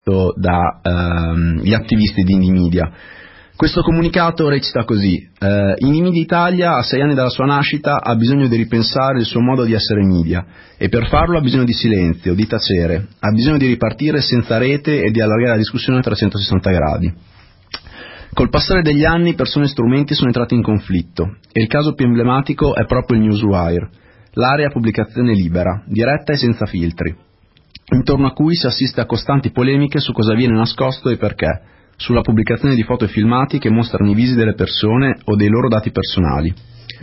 dagli attivisti di Indie Media. Questo comunicato recita così: Indie Media Italia, a 6 anni dalla sua nascita, ha bisogno di ripensare il suo modo di essere media, e per farlo ha bisogno di silenzio, di tacere, ha bisogno di ripartire senza rete e di allargare la discussione a 360 gradi. Col passare degli anni persone e strumenti sono entrati in conflitto, e il caso più emblematico è proprio il Newswire, l'area pubblicazione libera, diretta e senza filtri, intorno a cui si assiste a costanti polemiche su cosa viene nascosto e perché, sulla pubblicazione di foto e filmati che mostrano i visi delle persone o dei loro dati personali.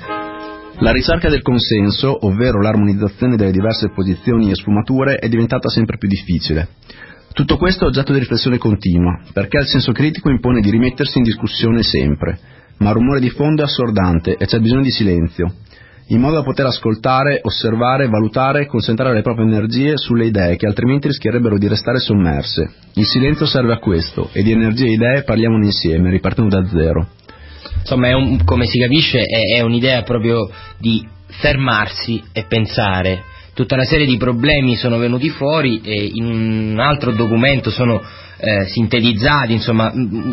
La ricerca del consenso, ovvero l'armonizzazione delle diverse posizioni e sfumature, è diventata sempre più difficile. Tutto questo è oggetto di riflessione continua, perché il senso critico impone di rimettersi in discussione sempre, ma il rumore di fondo è assordante e c'è bisogno di silenzio, in modo da poter ascoltare, osservare, valutare e concentrare le proprie energie sulle idee che altrimenti rischierebbero di restare sommerse. Il silenzio serve a questo, e di energie e idee parliamone insieme, ripartendo da zero. Insomma, come si capisce, è un'idea proprio di fermarsi e pensare. Tutta una serie di problemi sono venuti fuori e in un altro documento sono sintetizzati, insomma,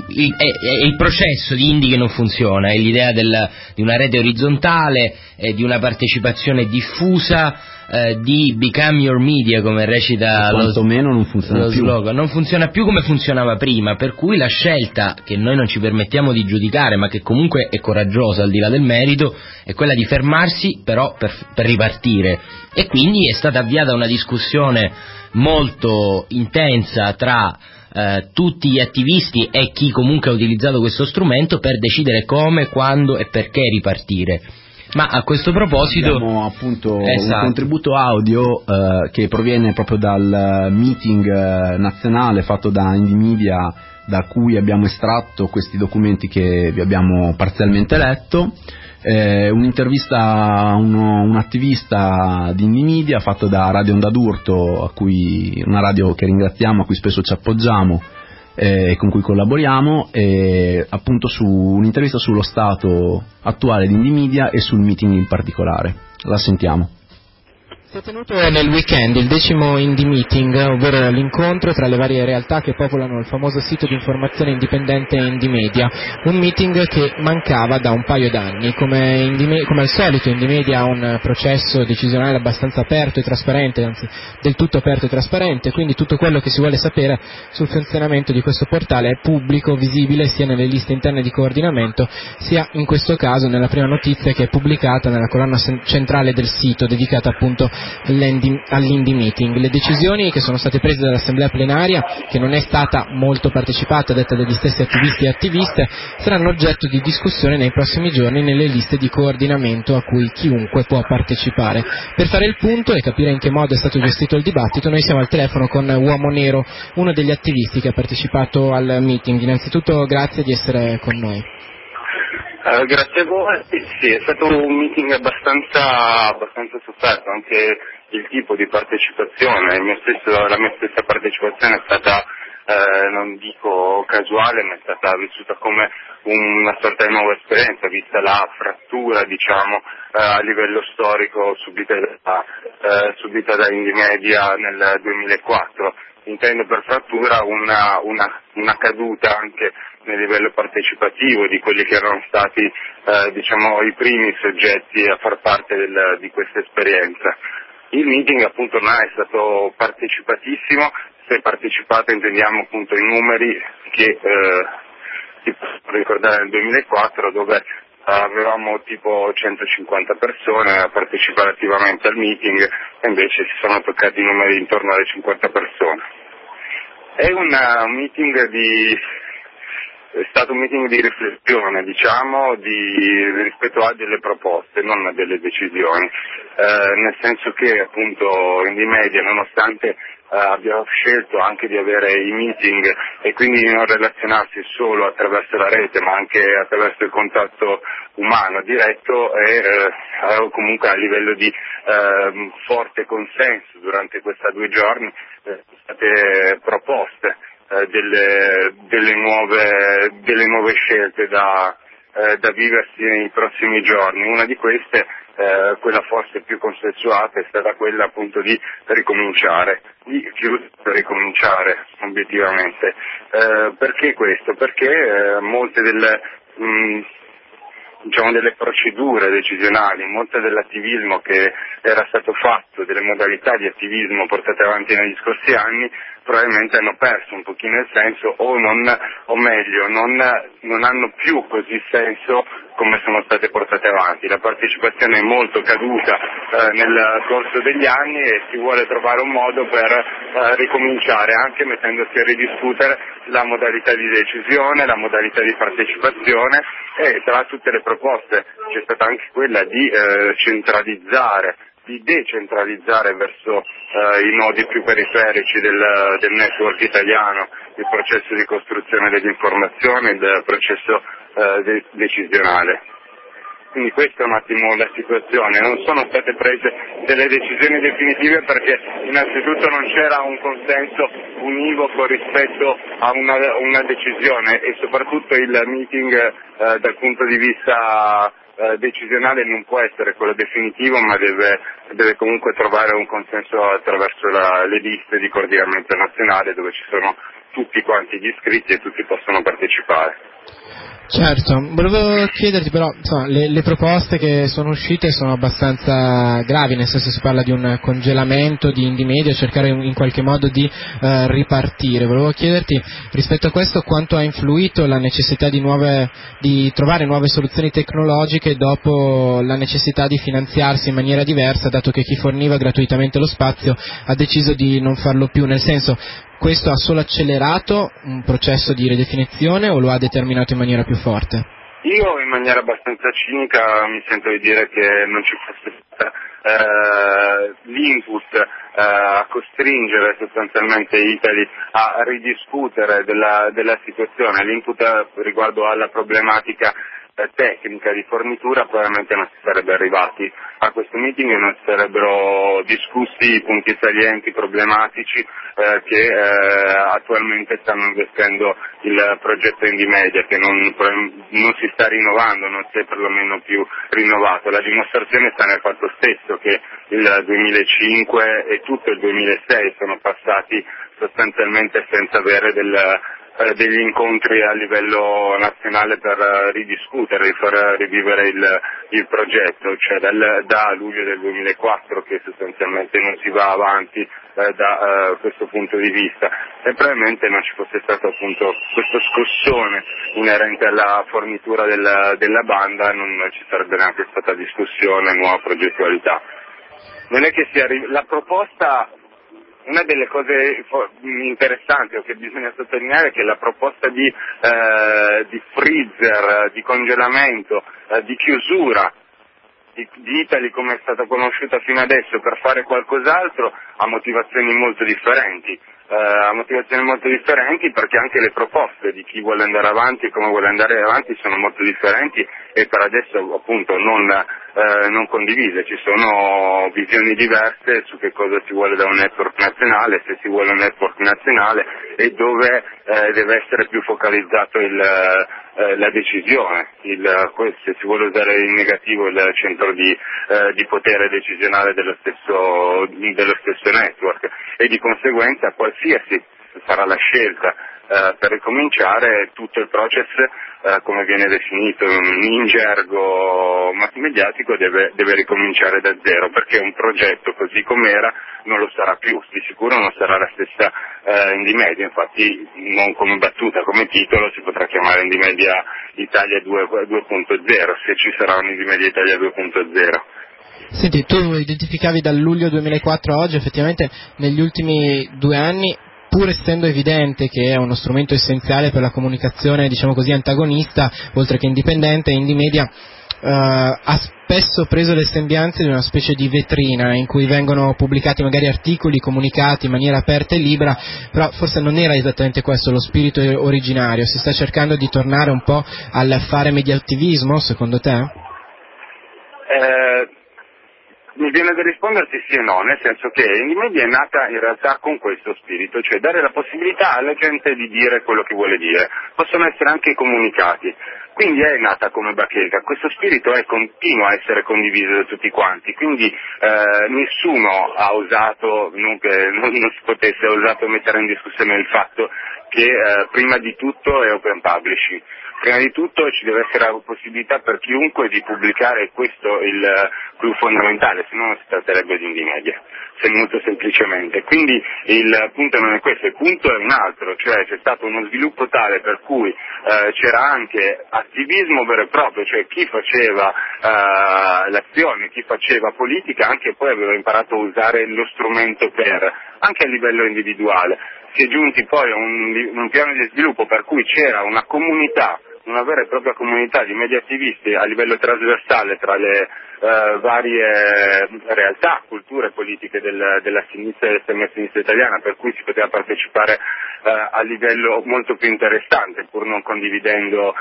è il processo di Indie che non funziona, è l'idea di una rete orizzontale, di una partecipazione diffusa, di become your media, come recita lo slogan. Non funziona più come funzionava prima, per cui la scelta, che noi non ci permettiamo di giudicare ma che comunque è coraggiosa al di là del merito, è quella di fermarsi però per ripartire, e quindi è stata avviata una discussione molto intensa tra tutti gli attivisti e chi comunque ha utilizzato questo strumento per decidere come, quando e perché ripartire. Ma a questo proposito abbiamo appunto un contributo audio che proviene proprio dal meeting nazionale fatto da Indie Media, da cui abbiamo estratto questi documenti che vi abbiamo parzialmente letto. Un'intervista a un attivista di Indie Media fatto da Radio Onda d'Urto, una radio che ringraziamo, a cui spesso ci appoggiamo e con cui collaboriamo, appunto su un'intervista sullo stato attuale di Indie Media e sul meeting in particolare. La sentiamo. Si è tenuto nel weekend il 10° Indie Meeting, ovvero l'incontro tra le varie realtà che popolano il famoso sito di informazione indipendente Indie Media, un meeting che mancava da un paio d'anni. Come al solito Indie Media ha un processo decisionale abbastanza aperto e trasparente, anzi del tutto aperto e trasparente, quindi tutto quello che si vuole sapere sul funzionamento di questo portale è pubblico, visibile sia nelle liste interne di coordinamento, sia in questo caso nella prima notizia che è pubblicata nella colonna centrale del sito, dedicata appunto all'Indie Meeting. Le decisioni che sono state prese dall'assemblea plenaria, che non è stata molto partecipata, detta dagli stessi attivisti e attiviste, saranno oggetto di discussione nei prossimi giorni nelle liste di coordinamento a cui chiunque può partecipare. Per fare il punto e capire in che modo è stato gestito il dibattito, noi siamo al telefono con Uomo Nero, uno degli attivisti che ha partecipato al meeting. Innanzitutto grazie di essere con noi. Grazie a voi. Sì, è stato un meeting abbastanza sofferto, anche il tipo di partecipazione, la mia stessa partecipazione è stata, non dico casuale, ma è stata vissuta come una sorta di nuova esperienza, vista la frattura, diciamo, a livello storico subita da Indie Media nel 2004. Intendo per frattura una caduta anche nel livello partecipativo di quelli che erano stati i primi soggetti a far parte di questa esperienza. Il meeting appunto non è stato partecipatissimo, se partecipato intendiamo appunto i numeri che si possono ricordare nel 2004, dove avevamo tipo 150 persone a partecipare attivamente al meeting, e invece si sono toccati numeri intorno alle 50 persone. È stato un meeting di riflessione, diciamo, rispetto a delle proposte, non a delle decisioni, nel senso che appunto Indie Media, nonostante abbiamo scelto anche di avere i meeting e quindi di non relazionarsi solo attraverso la rete ma anche attraverso il contatto umano diretto, e comunque a livello di forte consenso durante questi 2 giorni sono state proposte delle nuove scelte da da viversi nei prossimi giorni. Una di queste, quella forse più consensuata, è stata quella appunto di ricominciare, obiettivamente. Perché questo? Perché molte delle procedure decisionali, molto dell'attivismo che era stato fatto, delle modalità di attivismo portate avanti negli scorsi anni, probabilmente hanno perso un pochino il senso non hanno più così senso come sono state portate avanti. La partecipazione è molto caduta nel corso degli anni e si vuole trovare un modo per ricominciare, anche mettendosi a ridiscutere la modalità di decisione, la modalità di partecipazione, e tra tutte le proposte c'è stata anche quella di decentralizzare verso i nodi più periferici del network italiano il processo di costruzione dell'informazione, il processo decisionale. Quindi questa è un attimo la situazione. Non sono state prese delle decisioni definitive perché innanzitutto non c'era un consenso univoco rispetto a una decisione, e soprattutto il meeting dal punto di vista decisionale non può essere quello definitivo, ma deve comunque trovare un consenso attraverso le liste di coordinamento nazionale, dove ci sono tutti quanti gli iscritti e tutti possono partecipare. Certo, volevo chiederti però, insomma, le proposte che sono uscite sono abbastanza gravi, nel senso si parla di un congelamento di Indymedia, cercare in qualche modo di ripartire. Volevo chiederti rispetto a questo quanto ha influito la necessità di trovare nuove soluzioni tecnologiche dopo la necessità di finanziarsi in maniera diversa, dato che chi forniva gratuitamente lo spazio ha deciso di non farlo più, nel senso, questo ha solo accelerato un processo di ridefinizione o lo ha determinato in maniera più forte? Io in maniera abbastanza cinica mi sento di dire che non ci fosse stata l'input a costringere sostanzialmente Italy a ridiscutere della situazione, l'input riguardo alla problematica tecnica di fornitura, probabilmente non si sarebbe arrivati a questo meeting e non si sarebbero discussi i punti salienti problematici che attualmente stanno investendo il progetto Indymedia, che non si sta rinnovando, non si è perlomeno più rinnovato. La dimostrazione sta nel fatto stesso che il 2005 e tutto il 2006 sono passati sostanzialmente senza avere degli incontri a livello nazionale per ridiscutere, far rivivere il progetto, cioè da luglio del 2004 che sostanzialmente non si va avanti da questo punto di vista, e probabilmente non ci fosse stato appunto questo scossone inerente alla fornitura della banda, non ci sarebbe neanche stata discussione, nuova progettualità. Non è che la proposta. Una delle cose interessanti o che bisogna sottolineare è che la proposta di freezer, di congelamento, di chiusura di Italy come è stata conosciuta fino adesso per fare qualcos'altro ha motivazioni molto differenti. Perché anche le proposte di chi vuole andare avanti e come vuole andare avanti sono molto differenti e per adesso appunto non condivise. Ci sono visioni diverse su che cosa si vuole da un network nazionale, se si vuole un network nazionale e dove deve essere più focalizzato la decisione, se si vuole usare in negativo il centro di potere decisionale dello stesso network, e di conseguenza qualsiasi sarà la scelta per ricominciare, tutto il process come viene definito in gergo massmediatico deve ricominciare da zero, perché un progetto così com'era non lo sarà più, di sicuro non sarà la stessa Indymedia. Infatti non come battuta, come titolo si potrà chiamare Indymedia Italia 2.0, se ci sarà un Indymedia Italia 2.0. Senti, tu identificavi dal luglio 2004 a oggi, effettivamente negli ultimi 2 anni, pur essendo evidente che è uno strumento essenziale per la comunicazione, diciamo così, antagonista, oltre che indipendente, Indymedia ha spesso preso le sembianze di una specie di vetrina in cui vengono pubblicati magari articoli, comunicati in maniera aperta e libera, però forse non era esattamente questo lo spirito originario. Si sta cercando di tornare un po' al fare mediattivismo, secondo te? Mi viene da risponderti sì e no, nel senso che Indymedia è nata in realtà con questo spirito, cioè dare la possibilità alla gente di dire quello che vuole dire. Possono essere anche comunicati, quindi è nata come bacheca. Questo spirito continua a essere condiviso da tutti quanti, quindi nessuno ha osato, non si potesse, ha osato mettere in discussione il fatto che prima di tutto è open publishing. Prima di tutto ci deve essere la possibilità per chiunque di pubblicare, questo il più fondamentale, se no non si tratterebbe di indie media, molto semplicemente. Quindi il punto non è questo, il punto è un altro, cioè c'è stato uno sviluppo tale per cui c'era anche attivismo vero e proprio, cioè chi faceva l'azione, chi faceva politica, anche poi aveva imparato a usare lo strumento anche a livello individuale. Si è giunti poi a un piano di sviluppo per cui c'era una comunità, una vera e propria comunità di media attivisti a livello trasversale tra le varie realtà, culture politiche della sinistra e dell'estrema sinistra italiana, per cui si poteva partecipare a livello molto più interessante, pur non condividendo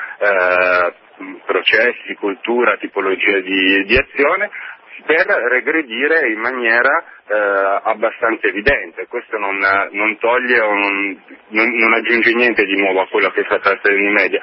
processi, cultura, tipologia di azione, per regredire in maniera abbastanza evidente. Questo non toglie o non aggiunge niente di nuovo a quello che è stata la storia dei media.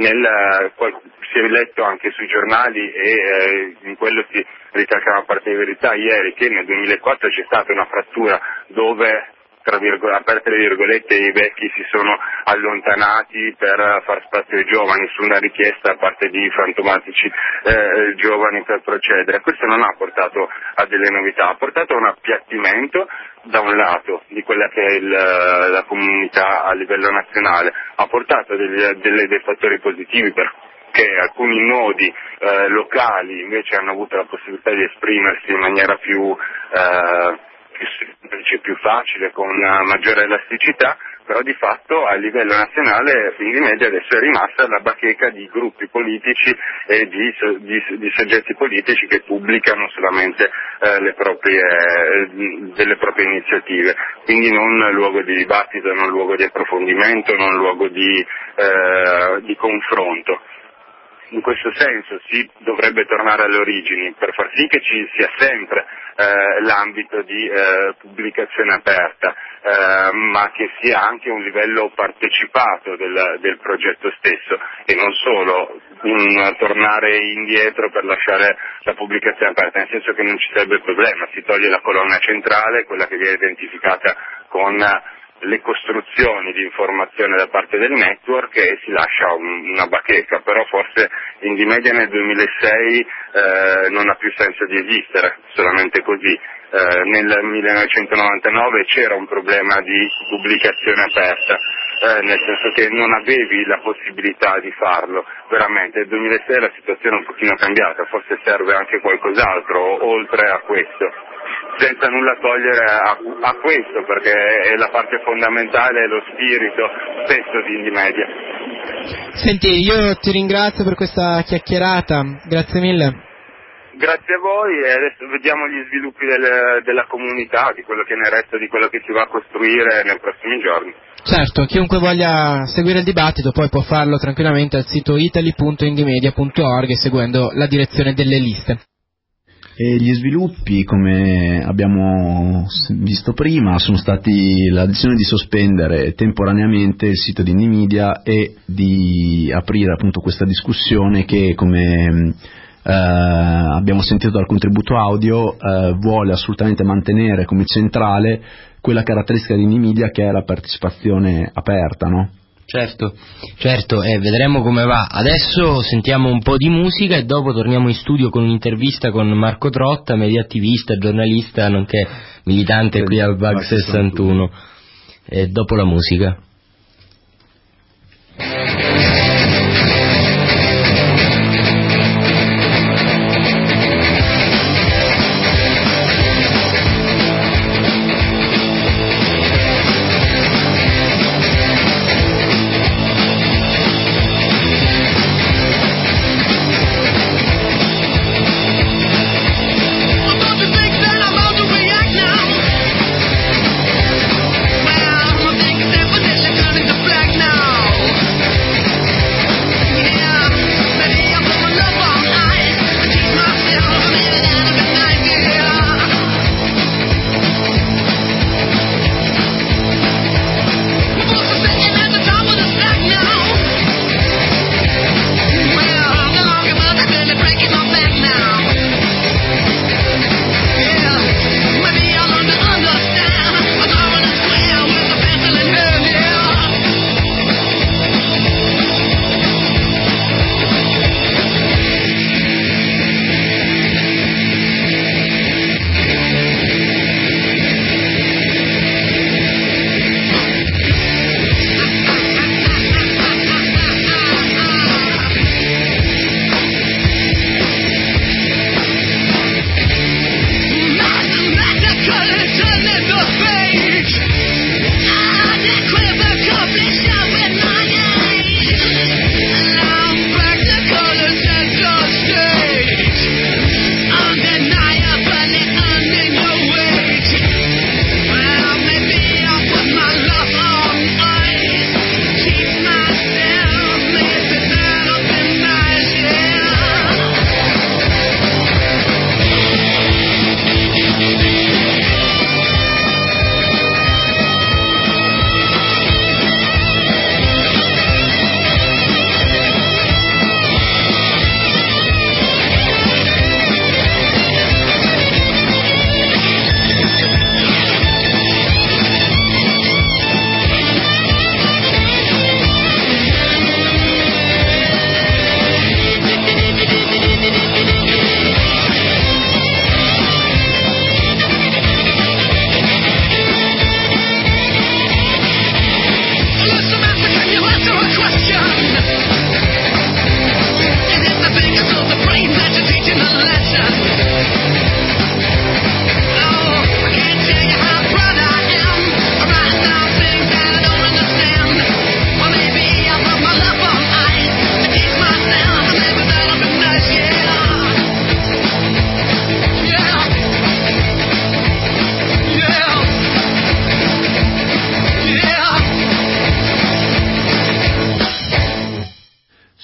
Si è letto anche sui giornali e in quello si ricalcava parte di verità ieri che nel 2004 c'è stata una frattura dove, aperte le virgolette, i vecchi si sono allontanati per far spazio ai giovani su una richiesta da parte di fantomatici giovani per procedere. Questo non ha portato a delle novità, ha portato a un appiattimento da un lato di quella che è la comunità a livello nazionale, ha portato dei fattori positivi perché alcuni nodi locali invece hanno avuto la possibilità di esprimersi in maniera più semplice, più facile, con maggiore elasticità, però di fatto a livello nazionale Indie Media adesso è rimasta la bacheca di gruppi politici e di soggetti politici che pubblicano solamente delle proprie iniziative, quindi non luogo di dibattito, non luogo di approfondimento, non luogo di confronto. In questo senso si dovrebbe tornare alle origini per far sì che ci sia sempre l'ambito di pubblicazione aperta, ma che sia anche un livello partecipato del progetto stesso e non solo un tornare indietro per lasciare la pubblicazione aperta, nel senso che non ci sarebbe problema, si toglie la colonna centrale, quella che viene identificata con le costruzioni di informazione da parte del network, e si lascia una bacheca, però forse Indie Media nel 2006 non ha più senso di esistere, solamente così. Nel 1999 c'era un problema di pubblicazione aperta, nel senso che non avevi la possibilità di farlo, veramente. Nel 2006 la situazione è un pochino cambiata, forse serve anche qualcos'altro oltre a questo, senza nulla togliere a questo, perché è la parte fondamentale, è lo spirito stesso di Indie Media. Senti, io ti ringrazio per questa chiacchierata, grazie mille. Grazie a voi, e adesso vediamo gli sviluppi della comunità, di quello che ne resta, di quello che si va a costruire nei prossimi giorni. Certo, chiunque voglia seguire il dibattito poi può farlo tranquillamente al sito italy.indiemedia.org seguendo la direzione delle liste. E gli sviluppi, come abbiamo visto prima, sono stati la decisione di sospendere temporaneamente il sito di Indie Media e di aprire appunto questa discussione che, come abbiamo sentito dal contributo audio, vuole assolutamente mantenere come centrale quella caratteristica di Indie Media che è la partecipazione aperta, no? Certo, vedremo come va. Adesso sentiamo un po' di musica e dopo torniamo in studio con un'intervista con Marco Trotta, mediattivista, giornalista, nonché militante qui al Bug 61. E dopo la musica. Definition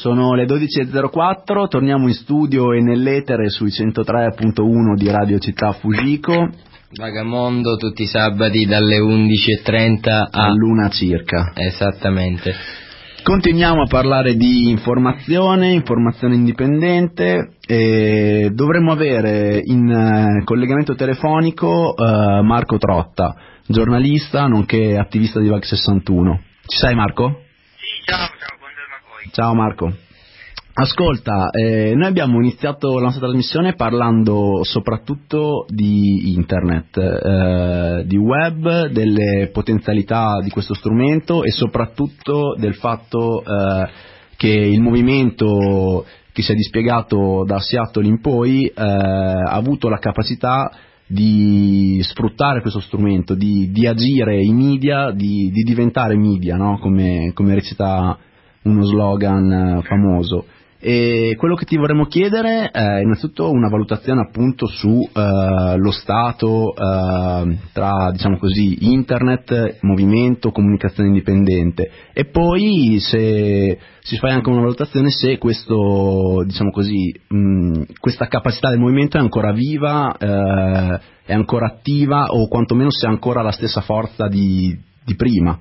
Sono le 12.04, torniamo in studio e nell'etere sui 103.1 di Radio Città Fujiko. Vagamondo tutti i sabati dalle 11.30 all'1 circa. Esattamente. Continuiamo a parlare di informazione indipendente e dovremmo avere in collegamento telefonico Marco Trotta, giornalista nonché attivista di VAG 61. Ci sei, Marco? Sì, ciao, buongiorno a voi. Ciao Marco. Ascolta, noi abbiamo iniziato la nostra trasmissione parlando soprattutto di internet, di web, delle potenzialità di questo strumento e soprattutto del fatto che il movimento che si è dispiegato da Seattle in poi ha avuto la capacità di sfruttare questo strumento, di agire in media, di diventare media, no? come recita uno slogan famoso. E quello che ti vorremmo chiedere è innanzitutto una valutazione appunto su lo stato tra, diciamo così, internet, movimento, comunicazione indipendente, e poi se si fa anche una valutazione se questo, diciamo così, questa capacità del movimento è ancora viva, è ancora attiva, o quantomeno se ha ancora la stessa forza di prima.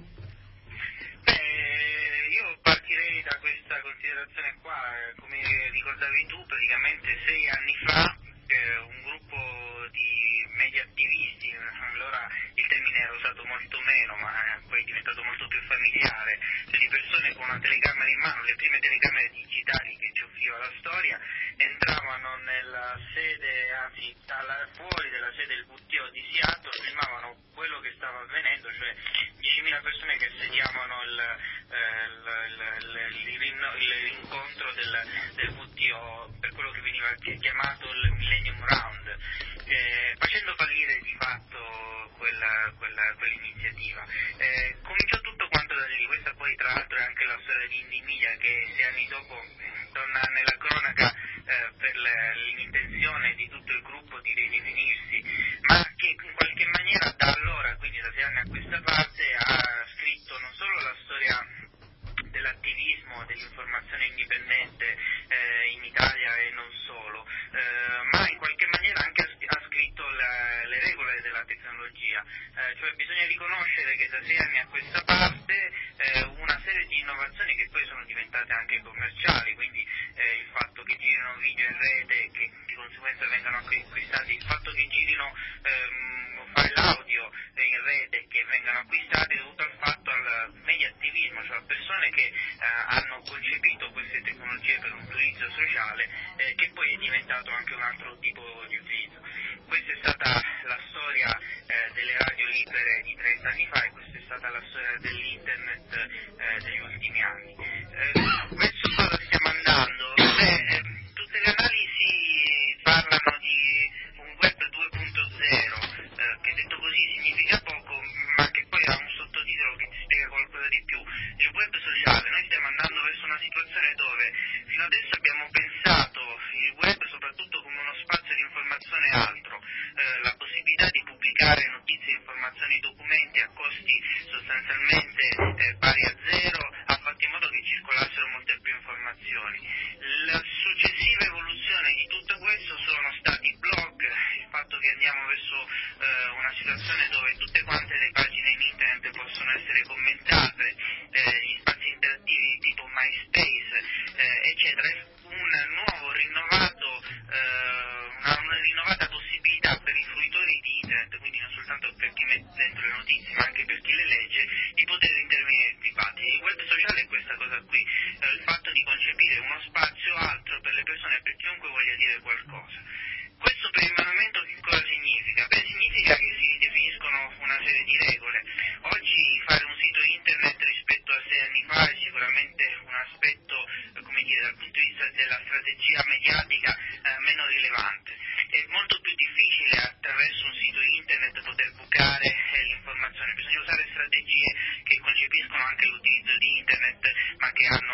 Ricordavi tu, praticamente 6 anni fa un gruppo di media attivisti, allora il termine era usato molto meno ma poi è diventato molto più familiare, cioè di persone con una telecamera in mano, le prime telecamere digitali che ci offriva la storia, entravano nella sede, anzi fuori della sede del WTO di Seattle, filmavano quello che stava avvenendo, cioè 10.000 persone che assediavano l'incontro del WTO per quello che veniva chiamato il Millennium Round, facendo fallire di fatto quell'iniziativa. Cominciò tutto quanto da lì. Questa poi tra l'altro è anche la storia di Indie Media, che 6 anni dopo torna nella cronaca per l'intenzione di tutto il gruppo di ridefinirsi, ma che in qualche maniera da allora, quindi da 6 anni a questa parte, ha scritto non solo la storia dell'attivismo, dell'informazione indipendente in Italia e non solo, ma in qualche maniera anche ha scritto le regole della tecnologia, cioè bisogna riconoscere che da 6 anni a questa parte una serie di innovazioni che poi sono diventate anche commerciali, quindi il fatto che girino video in rete e che di conseguenza vengano acquistati, il fatto che girino file audio in rete che vengano acquistati, dovuto al fatto al media attivismo, cioè a persone che hanno concepito queste tecnologie per un utilizzo sociale, che poi è diventato anche un altro tipo di utilizzo. Questa è stata la storia delle radio libere di 30 anni fa, e questa è stata la storia dell'internet degli ultimi anni. Verso cosa stiamo andando? Tutte le analisi parlano di un web 2.0, che detto così significa poco, ma che poi ha un sottotitolo che ti spiega qualcosa di più. Il web sociale. Noi stiamo andando verso una situazione dove fino adesso abbiamo pensato il web soprattutto come uno spazio di informazione e altro, la possibilità di pubblicare notizie, informazioni, documenti a costi sostanzialmente pari a zero, ha fatto in modo che circolassero molte più informazioni. La successiva evoluzione di tutto questo sono stati i blog, il fatto che andiamo verso una situazione dove tutte quante le pagine in internet possono essere commentate, gli spazi interattivi tipo MySpace, eccetera, una rinnovata possibilità per i fruitori di internet, quindi non soltanto per chi mette dentro le notizie ma anche per chi le legge, di poter intervenire privati. Il web sociale è questa cosa qui, il fatto di concepire uno spazio altro per le persone, per chiunque voglia dire qualcosa. Questo per il movimento che cosa significa? Beh, significa che si definiscono una serie di regole. Oggi fare un sito internet rispetto a 6 anni fa è sicuramente un aspetto, come dire, dal punto di vista della strategia mediatica meno rilevante. È molto più difficile attraverso un sito internet poter bucare l'informazione, bisogna usare strategie che concepiscono anche l'utilizzo di internet ma che hanno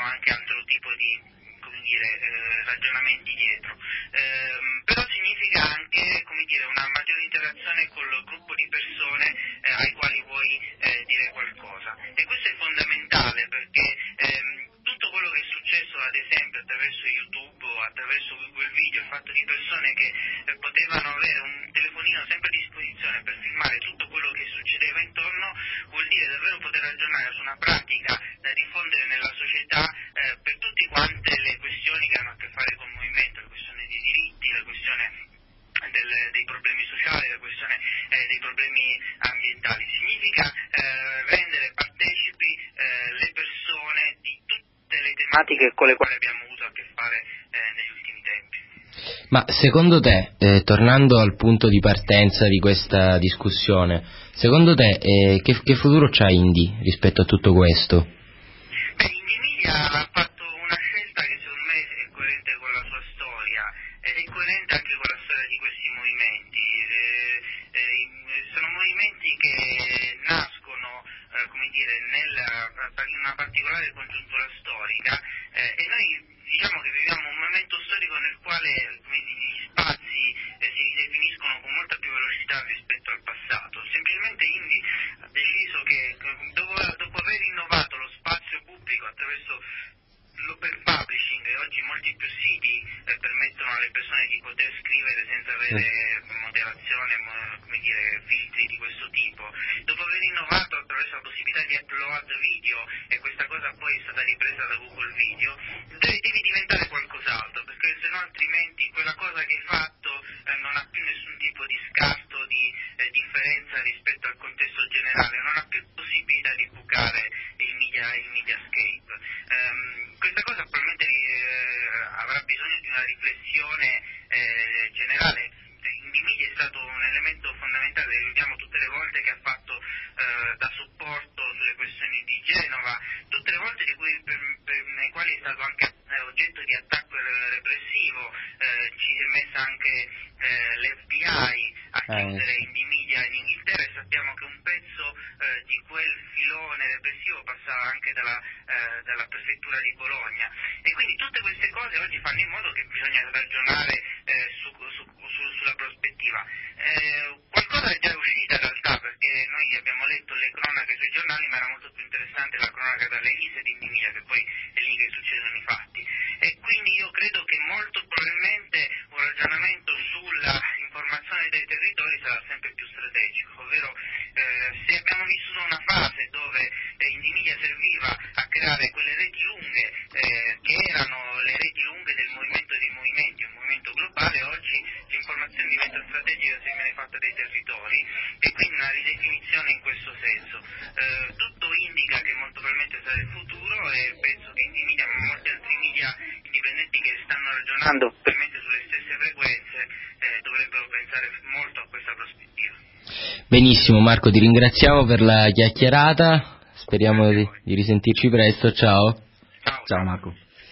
esempio attraverso YouTube o attraverso Google Video, il fatto di persone che potevano avere un telefonino sempre a disposizione per filmare tutto quello che succedeva intorno, vuol dire davvero poter ragionare su una pratica da diffondere nella società per tutte quante le questioni che hanno a che fare con il movimento, la questione dei diritti, la questione dei problemi sociali, la questione dei problemi ambientali. Significa rendere partecipi le persone di tutte le tematiche con le quali abbiamo avuto a che fare negli ultimi tempi. Ma secondo te, tornando al punto di partenza di questa discussione, secondo te che futuro c'ha Indie rispetto a tutto questo? Indie Media ha fatto una scelta che secondo me è coerente con la sua storia ed è coerente anche con la storia di questi movimenti. Sono movimenti che nascono in una particolare congiuntura storica e noi diciamo che viviamo un momento storico nel quale gli spazi si ridefiniscono con molta più velocità rispetto al passato. Semplicemente Indie ha deciso che dopo aver innovato lo spazio pubblico attraverso l'open publishing, e oggi molti più siti permettono alle persone di poter scrivere senza avere moderazione, filtri di questo tipo. Dopo aver innovato attraverso la possibilità di upload video, e questa cosa poi è stata ripresa da Google Video, devi diventare qualcos'altro, perché se no altrimenti quella cosa che hai fatto non ha più nessun tipo di scarto, di differenza rispetto al contesto generale, non ha più possibilità di bucare il mediascape. Questa cosa probabilmente avrà bisogno di una riflessione generale. Indie Media è stato un elemento fondamentale, ricordiamo tutte le volte che ha fatto da supporto sulle questioni di Genova, tutte le volte nei quali è stato anche oggetto di attacco repressivo, ci è messa anche l'FBI a chiudere Indie Media in Inghilterra, e sappiamo che un pezzo di quel filone repressivo passava anche dalla prefettura di Bologna, e quindi tutte queste cose oggi fanno in modo che bisogna ragionare sulla prospettiva. Qualcosa è già uscita in realtà, perché noi abbiamo letto le cronache sui giornali, ma era molto più interessante la cronaca dalle liste di Indie Media, che poi è lì che succedono i fatti, e quindi io credo che molto probabilmente un ragionamento sulla informazione dei territori sarà sempre più strategico, ovvero se abbiamo vissuto una fase dove Indie Media serviva a creare quelle reti lunghe che erano le reti lunghe del movimento dei movimenti, un movimento globale, oggi l'informazione diventa strategica se viene fatta dai territori, e quindi una ridefinizione in questo senso. Tutto indica che molto probabilmente sarà il futuro, e penso che Indie Media, ma molti altri media indipendenti che stanno ragionando probabilmente sulle stesse frequenze, dovrebbero pensare molto a questa prospettiva. Benissimo Marco, ti ringraziamo per la chiacchierata, speriamo di risentirci presto, ciao. Ciao Marco.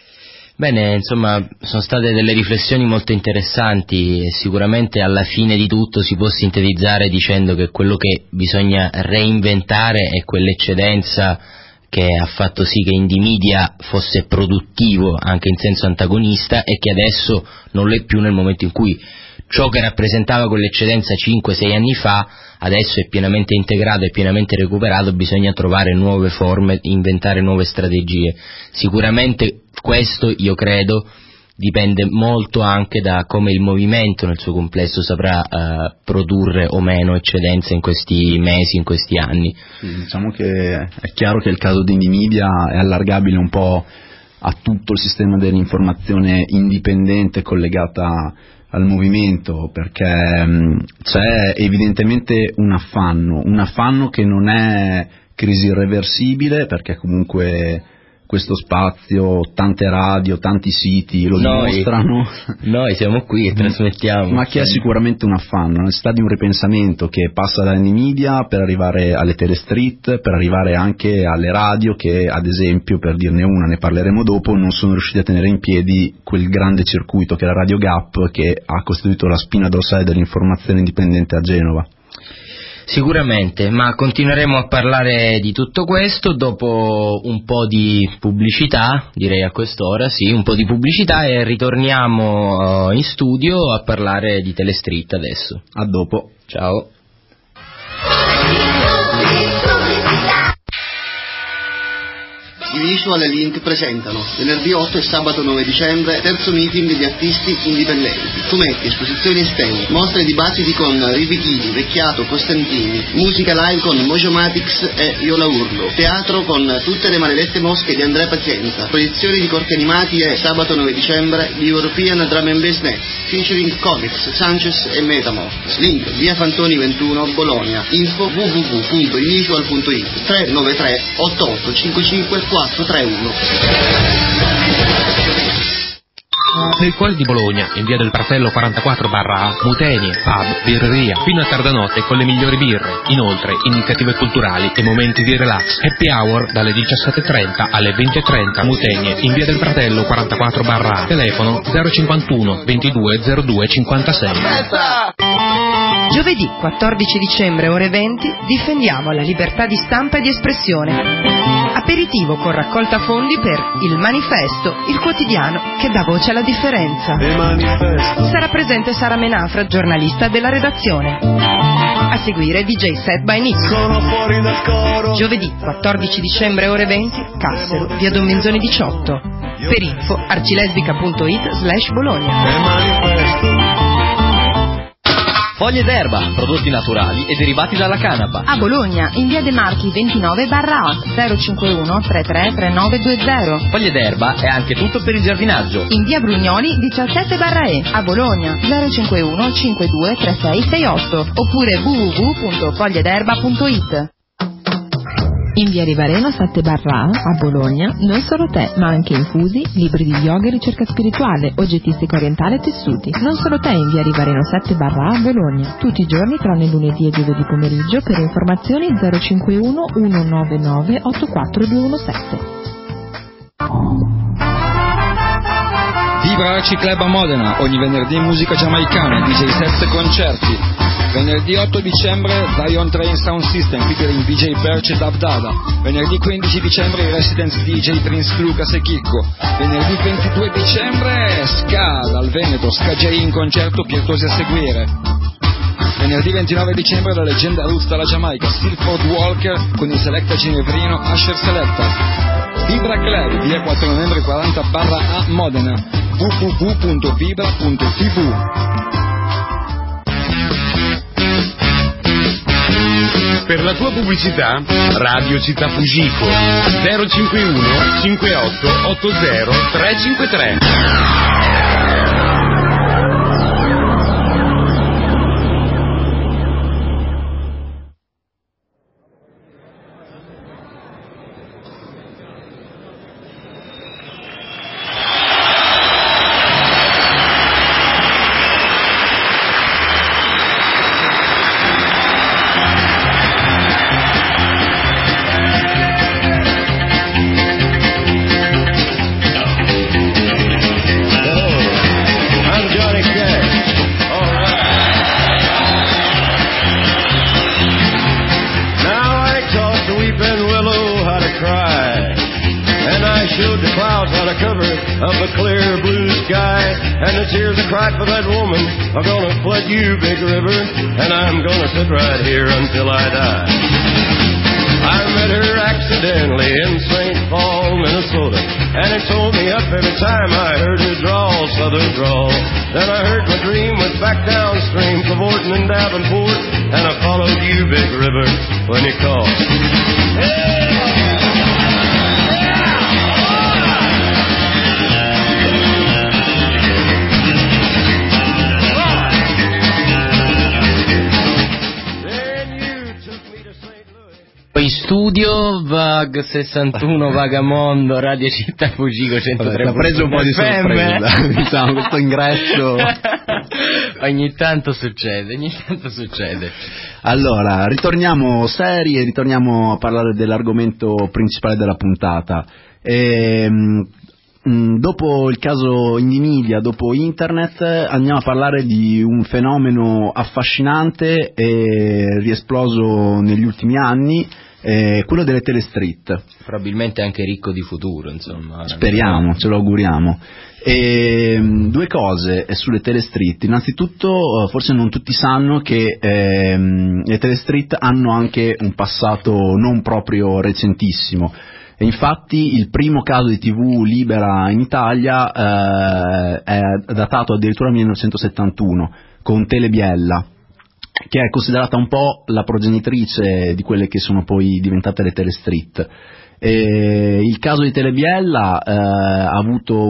Bene, insomma, sono state delle riflessioni molto interessanti, e sicuramente alla fine di tutto si può sintetizzare dicendo che quello che bisogna reinventare è quell'eccedenza che ha fatto sì che Indie Media fosse produttivo anche in senso antagonista, e che adesso non lo è più, nel momento in cui ciò che rappresentava quell'eccedenza 5-6 anni fa adesso è pienamente integrato e pienamente recuperato. Bisogna trovare nuove forme, inventare nuove strategie. Sicuramente questo, io credo, dipende molto anche da come il movimento nel suo complesso saprà produrre o meno eccedenza in questi mesi, in questi anni. Sì, diciamo che è chiaro che il caso di Indie Media è allargabile un po' a tutto il sistema dell'informazione indipendente collegata al movimento, perché c'è evidentemente un affanno che non è crisi irreversibile, perché comunque questo spazio, tante radio, tanti siti lo dimostrano. Noi siamo qui e trasmettiamo. Ma che è sicuramente un affanno, la necessità di un ripensamento che passa da Indie Media per arrivare alle telestreet, per arrivare anche alle radio che, ad esempio, per dirne una, ne parleremo dopo, non sono riusciti a tenere in piedi quel grande circuito che è la Radio Gap, che ha costituito la spina dorsale dell'informazione indipendente a Genova. Sicuramente, ma continueremo a parlare di tutto questo dopo un po' di pubblicità, direi a quest'ora, sì, un po' di pubblicità, e ritorniamo in studio a parlare di Telestreet adesso. A dopo. Ciao. I Visual e Link presentano venerdì 8 e sabato 9 dicembre terzo meeting di artisti indipendenti, fumetti, esposizioni esterni, mostre e dibattiti con Rivichini, Vecchiato, Costantini, musica live con Mojomatics e Io la Urlo, teatro con Tutte le maledette mosche di Andrea Pazienza, proiezioni di corti animati e sabato 9 dicembre di European Drum and Bass Net, featuring Comics, Sanchez e Metamorphs. Link via Fantoni 21, Bologna. Info www.ivisual.it 393 88 55 431. Nel cuore di Bologna, in via del Pratello 44/A, Mutenie, pub, birreria, fino a tarda notte con le migliori birre. Inoltre, iniziative culturali e momenti di relax. Happy hour dalle 17:30 alle 20:30. Mutenie, in via del Pratello 44/A. Telefono 051 22 02 56. Giovedì 14 dicembre ore 20 difendiamo la libertà di stampa e di espressione. Aperitivo con raccolta fondi per Il Manifesto, il quotidiano che dà voce alla differenza. Sarà presente Sara Menafra, giornalista della redazione. A seguire DJ Set by Nick. Giovedì 14 dicembre ore 20, Cassero, via Don Menzoni 18. Per info arcilesbica.it/Bologna. Foglie d'erba, prodotti naturali e derivati dalla canapa. A Bologna, in via De Marchi 29/A, 051 33 3920. Foglie d'erba è anche tutto per il giardinaggio. In via Brugnoli 17/E, a Bologna, 051 52 3668 oppure www.fogliederba.it. In via Rivareno 7/A, a Bologna, non solo tè, ma anche infusi, libri di yoga e ricerca spirituale, oggettistica orientale e tessuti. Non solo tè in via Rivareno 7/A, a Bologna, tutti i giorni tranne lunedì e giovedì pomeriggio. Per informazioni 051 199 84217. Vibra Arci Club a Modena, ogni venerdì musica giamaicana, DJ set concerti. Venerdì 8 dicembre Zion Train Sound System featuring DJ Perch e Dab Dada. Venerdì 15 dicembre Residence DJ Prince Lucas e Chicco. Venerdì 22 dicembre Ska dal Veneto, Ska J in concerto, Pietosi a seguire. Venerdì 29 dicembre la leggenda roots dalla Giamaica, Silford Walker con il selecta ginevrino Asher Selecta. Vibra Club, via 4 novembre 40/A Modena, www.vibra.tv. Per la tua pubblicità, Radio Città Fugico 051 58 80 353. In studio Vag 61 Vagamondo Radio Città Fugico 103. Ha preso un po' di sorpresa, diciamo, questo ingresso. Ogni tanto succede. Allora, ritorniamo seri e ritorniamo a parlare dell'argomento principale della puntata. Dopo il caso Indie, dopo internet, andiamo a parlare di un fenomeno affascinante e riesploso negli ultimi anni, quello delle telestreet. Probabilmente anche ricco di futuro, insomma. Speriamo, ce lo auguriamo. Due cose sulle telestreet. Innanzitutto, forse non tutti sanno che le telestreet hanno anche un passato non proprio recentissimo. E infatti il primo caso di TV libera in Italia è datato addirittura 1971 con Telebiella, che è considerata un po' la progenitrice di quelle che sono poi diventate le telestreet. Il caso di Telebiella ha avuto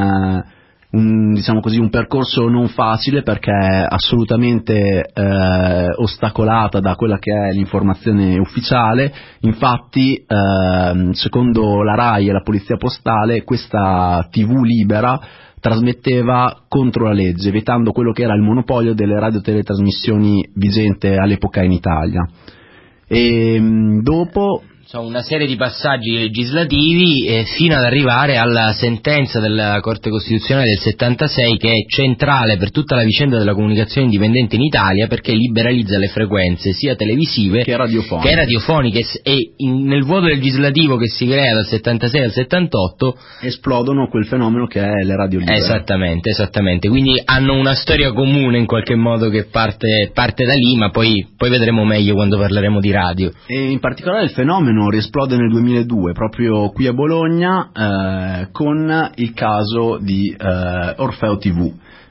diciamo così, un percorso non facile, perché è assolutamente ostacolata da quella che è l'informazione ufficiale. Infatti secondo la RAI e la Polizia Postale questa TV libera trasmetteva contro la legge, vietando quello che era il monopolio delle radioteletrasmissioni vigente all'epoca in Italia. E dopo una serie di passaggi legislativi fino ad arrivare alla sentenza della Corte Costituzionale del 76, che è centrale per tutta la vicenda della comunicazione indipendente in Italia, perché liberalizza le frequenze sia televisive che radiofoniche, e nel vuoto legislativo che si crea dal 76 al 78 esplodono quel fenomeno che è le radio libere. Esattamente, quindi hanno una storia comune in qualche modo che parte da lì, ma poi vedremo meglio quando parleremo di radio. E in particolare il fenomeno riesplode nel 2002 proprio qui a Bologna con il caso di Orfeo TV,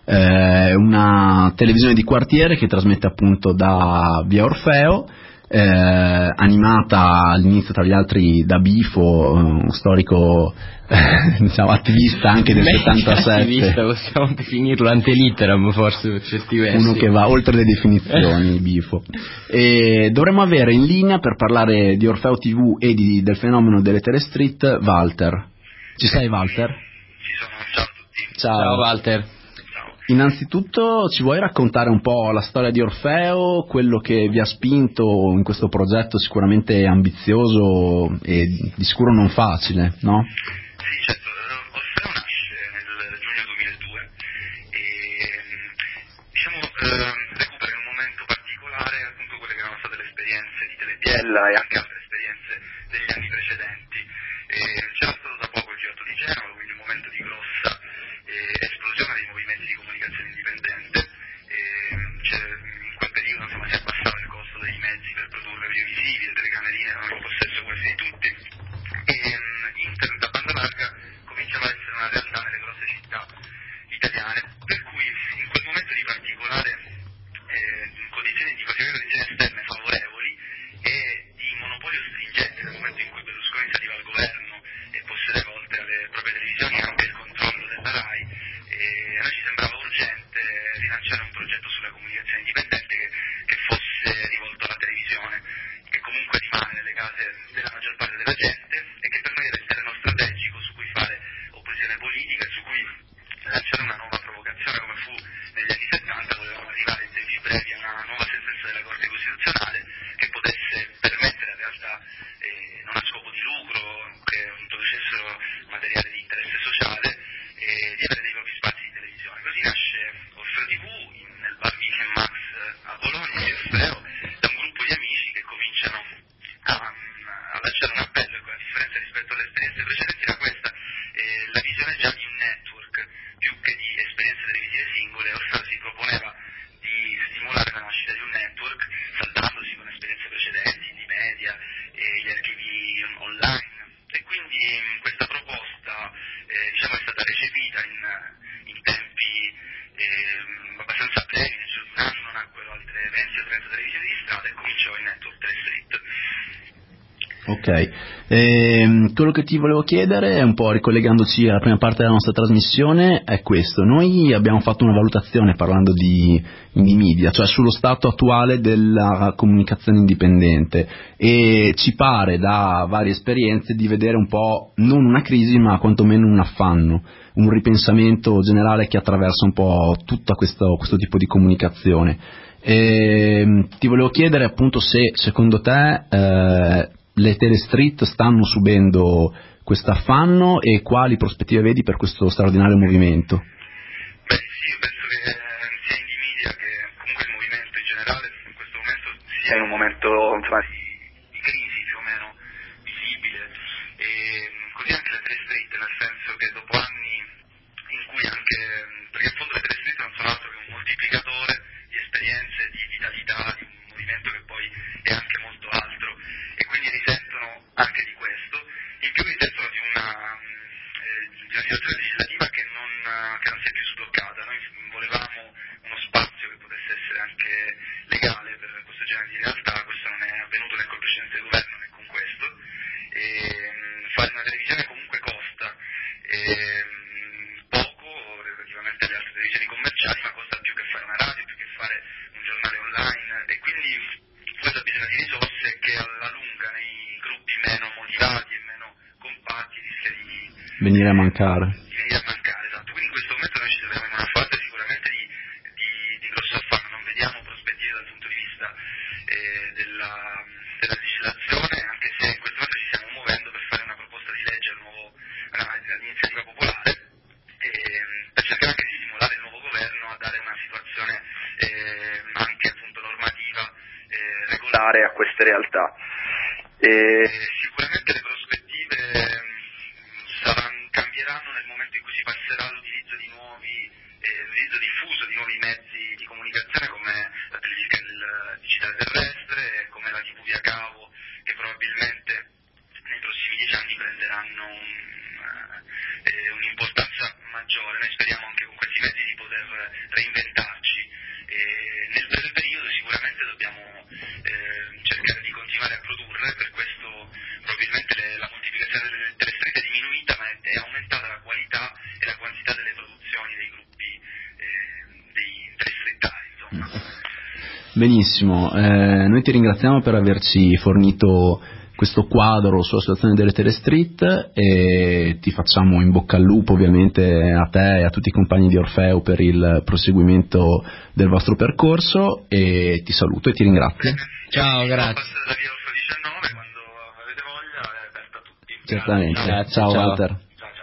una televisione di quartiere che trasmette appunto da via Orfeo, animata all'inizio tra gli altri da Bifo, un storico diciamo attivista anche del 77. Attivista, possiamo definirlo antelitteram forse per certi versi. Uno che va oltre le definizioni, Bifo. E dovremmo avere in linea per parlare di Orfeo TV e del fenomeno delle telestreet Walter. Ci sei, Walter? Ci sono, ciao a tutti. Ciao Walter. Innanzitutto ci vuoi raccontare un po' la storia di Orfeo, quello che vi ha spinto in questo progetto sicuramente ambizioso e di sicuro non facile, no? Sì, certo. Orfeo nasce nel giugno 2002 e diciamo recupera in un momento particolare appunto quelle che erano state le esperienze di Telebiella e anche altre esperienze degli anni precedenti. C'era stato da poco il G8 di Genova, quindi un momento di grossa esplosione dei movimenti di comunicazione indipendente. In quel periodo insomma si abbassava il costo dei mezzi per produrre audiovisivi, le telecamerine erano in possesso quasi di tutti, e internet a banda larga cominciava a essere una realtà nelle grosse città italiane, per cui in quel momento di particolare condizioni esterne favorevoli e di monopolio stringente, nel momento in cui Berlusconi saliva al governo e possedeva oltre alle proprie televisioni anche il controllo della RAI, a noi ci sembrava urgente rilanciare un progetto sulla comunicazione indipendente che fosse rivolto alla televisione, che comunque rimane nelle case della maggior parte della gente e che per noi era il terreno strategico su cui fare opposizione politica e su cui lanciare una nuova provocazione come fu negli anni 70. Volevamo arrivare in tempi brevi a una nuova sentenza della Corte Costituzionale che potesse permettere in realtà, non a scopo di lucro, che introducessero materiale di interesse sociale, di avere dei propri spazi di televisione. Così nasce Orfeo TV nel bar Vice Max a Bologna, di Orfeo, da un gruppo di amici che cominciano a lanciare un appello. La differenza rispetto alle esperienze precedenti era questa: la visione già di un network più che di esperienze televisive singole. Orfeo si proponeva di stimolare la nascita di un network saltandosi con esperienze precedenti di media e gli archivi online, e quindi questa proposta diciamo è stata recepita in tempi abbastanza brevi. Nel giro di un anno nacquero altre 20 o 30 televisioni di strada e cominciò il network Telestreet. Ok, quello che ti volevo chiedere è un po' ricollegandoci alla prima parte della nostra trasmissione è questo: noi abbiamo fatto una valutazione parlando di indie media, cioè sullo stato attuale della comunicazione indipendente, e ci pare da varie esperienze di vedere un po' non una crisi ma quantomeno un affanno, un ripensamento generale che attraversa un po' tutto questo tipo di comunicazione. Ti volevo chiedere appunto se secondo te le telestreet stanno subendo questo affanno e quali prospettive vedi per questo straordinario movimento. Beh sì, io penso che sia indie media che comunque il movimento in generale in questo momento sia in un momento insomma, di crisi più o meno visibile, e così anche le telestreet, nel senso che dopo anni in cui anche, perché in fondo le telestreet non sono altro che un moltiplicatore di esperienze, di vitalità, di un movimento che poi è anche molto altro, e quindi risentono anche di questo. In più situazione legislativa che non si è più sbloccata. Noi volevamo uno spazio che potesse essere anche legale per questo genere di realtà, questo non è avvenuto né col precedente governo né con questo, e fare una televisione comunque costa poco relativamente alle altre televisioni commerciali, ma costa più che fare una radio, più che fare un giornale online, e quindi questo ha bisogno di risorse che alla lunga nei gruppi meno motivati e meno compatti rischia di venire a mancare. Esatto. Quindi in questo momento noi ci troviamo in una fase sicuramente di grosso affanno, non vediamo prospettive dal punto di vista della legislazione, anche se in questo momento ci stiamo muovendo per fare una proposta di legge all'iniziativa popolare, per cercare anche di stimolare il nuovo governo a dare una situazione anche appunto normativa regolare a queste realtà. Sicuramente le prospettive cambieranno nel momento in cui si passerà all'utilizzo di l'utilizzo diffuso di nuovi mezzi di comunicazione come la televisione digitale terrestre, come la TV via cavo, che probabilmente nei prossimi 10 anni prenderanno un'importanza maggiore. Noi speriamo anche con questi mezzi di poter reinventarci. Nel breve periodo sicuramente dobbiamo cercare di continuare a produrre, per questo probabilmente la moltiplicazione delle telestrette è diminuita, ma è aumentata la qualità e la quantità delle produzioni dei gruppi dei telestrettari, insomma. Benissimo, noi ti ringraziamo per averci fornito questo quadro sulla situazione delle telestreet e ti facciamo in bocca al lupo ovviamente a te e a tutti i compagni di Orfeo per il proseguimento del vostro percorso, e ti saluto e ti ringrazio. Ciao, grazie. Certamente, grazie, ciao Walter.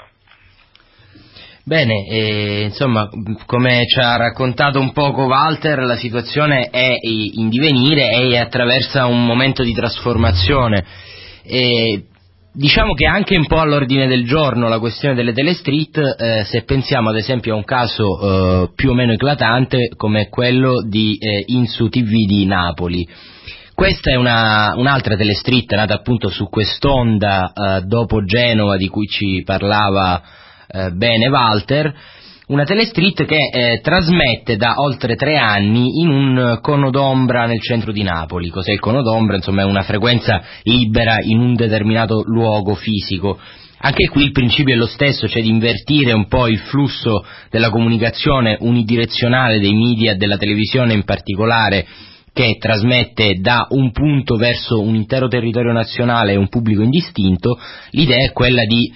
Bene, insomma, come ci ha raccontato un poco Walter, la situazione è in divenire e attraversa un momento di trasformazione. Diciamo che anche un po' all'ordine del giorno la questione delle telestreet, se pensiamo ad esempio a un caso più o meno eclatante come quello di Insu TV di Napoli. Questa è un'altra telestreet nata appunto su quest'onda dopo Genova di cui ci parlava bene Walter, una telestreet che trasmette da oltre 3 anni in un cono d'ombra nel centro di Napoli. Cos'è il cono d'ombra? Insomma, è una frequenza libera in un determinato luogo fisico. Anche qui il principio è lo stesso, cioè di invertire un po' il flusso della comunicazione unidirezionale dei media, della televisione in particolare, che trasmette da un punto verso un intero territorio nazionale e un pubblico indistinto. L'idea è quella di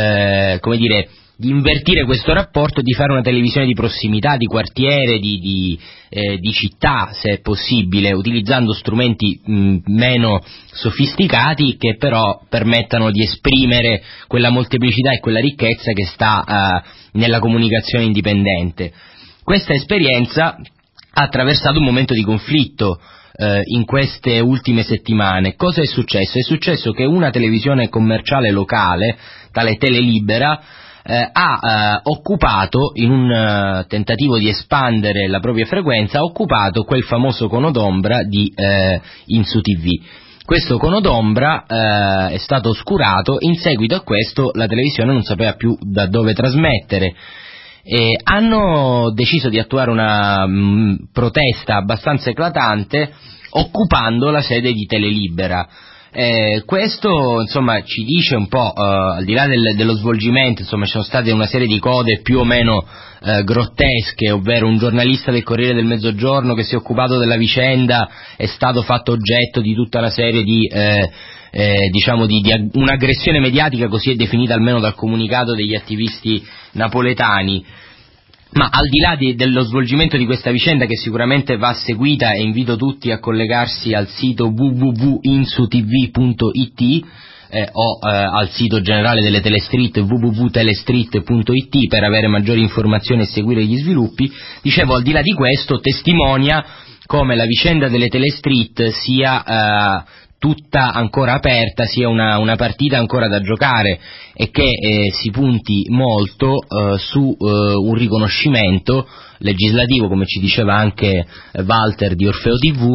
di invertire questo rapporto e di fare una televisione di prossimità, di quartiere, di città, se è possibile, utilizzando strumenti meno sofisticati che però permettano di esprimere quella molteplicità e quella ricchezza che sta nella comunicazione indipendente. Questa esperienza ha attraversato un momento di conflitto in queste ultime settimane. Cosa è successo? È successo che una televisione commerciale locale, tale Telelibera, ha occupato, in un tentativo di espandere la propria frequenza, ha occupato quel famoso cono d'ombra di Insu TV. Questo cono d'ombra è stato oscurato, in seguito a questo la televisione non sapeva più da dove trasmettere. Hanno deciso di attuare una protesta abbastanza eclatante occupando la sede di Telelibera. Questo insomma ci dice un po', al di là dello svolgimento, insomma ci sono state una serie di code più o meno grottesche, ovvero un giornalista del Corriere del Mezzogiorno che si è occupato della vicenda è stato fatto oggetto di tutta una serie di un'aggressione mediatica, così è definita almeno dal comunicato degli attivisti napoletani. Ma al di là dello svolgimento di questa vicenda, che sicuramente va seguita, e invito tutti a collegarsi al sito www.insutv.it o al sito generale delle telestreet www.telestreet.it per avere maggiori informazioni e seguire gli sviluppi, dicevo, al di là di questo testimonia come la vicenda delle telestreet sia tutta ancora aperta, sia una partita ancora da giocare, e che si punti molto su un riconoscimento legislativo, come ci diceva anche Walter di Orfeo TV,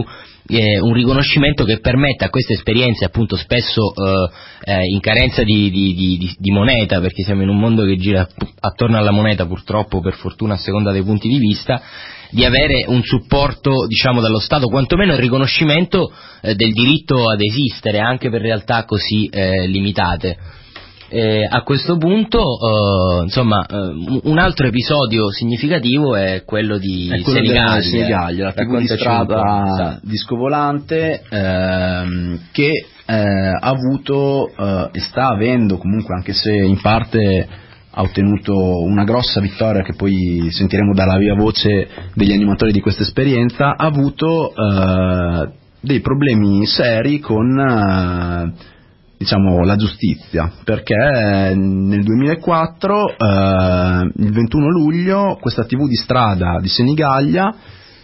un riconoscimento che permetta a queste esperienze, appunto spesso in carenza di moneta, perché siamo in un mondo che gira attorno alla moneta, purtroppo, per fortuna, a seconda dei punti di vista, di avere un supporto, diciamo, dallo Stato, quantomeno il riconoscimento del diritto ad esistere anche per realtà così limitate. A questo punto, insomma, un altro episodio significativo è quello di Senigallia, la TV di strada discovolante, che ha avuto e sta avendo comunque, anche se in parte ha ottenuto una grossa vittoria che poi sentiremo dalla viva voce degli animatori di questa esperienza, ha avuto dei problemi seri con diciamo la giustizia, perché nel 2004 il 21 luglio questa TV di strada di Senigallia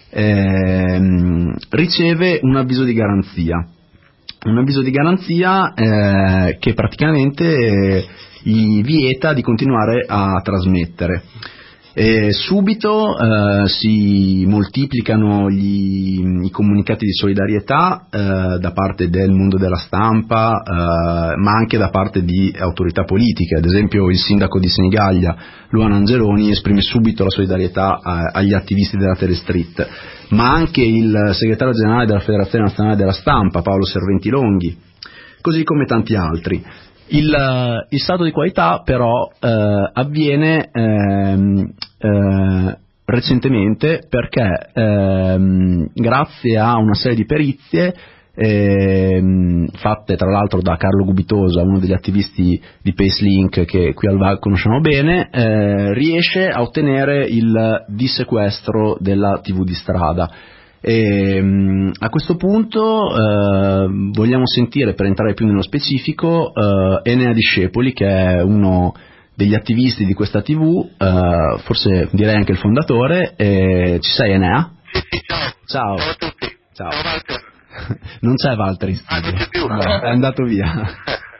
riceve un avviso di garanzia che praticamente gli vieta di continuare a trasmettere. Subito si moltiplicano i comunicati di solidarietà da parte del mondo della stampa, ma anche da parte di autorità politiche. Ad esempio il sindaco di Senigallia, Luana Angeloni, esprime subito la solidarietà agli attivisti della Telestreet, ma anche il segretario generale della Federazione Nazionale della Stampa, Paolo Serventi Longhi, così come tanti altri. Il salto di qualità però avviene recentemente perché grazie a una serie di perizie fatte tra l'altro da Carlo Gubitosa, uno degli attivisti di PaceLink che qui al VAG conosciamo bene, riesce a ottenere il dissequestro della TV di strada. A questo punto vogliamo sentire, per entrare più nello specifico, Enea Discepoli, che è uno degli attivisti di questa TV, forse direi anche il fondatore. Ci sei, Enea? Sì, ciao. Ciao a tutti. Ciao. Ciao Walter. Non c'è Walter in studio. Non c'è più. No, è andato via.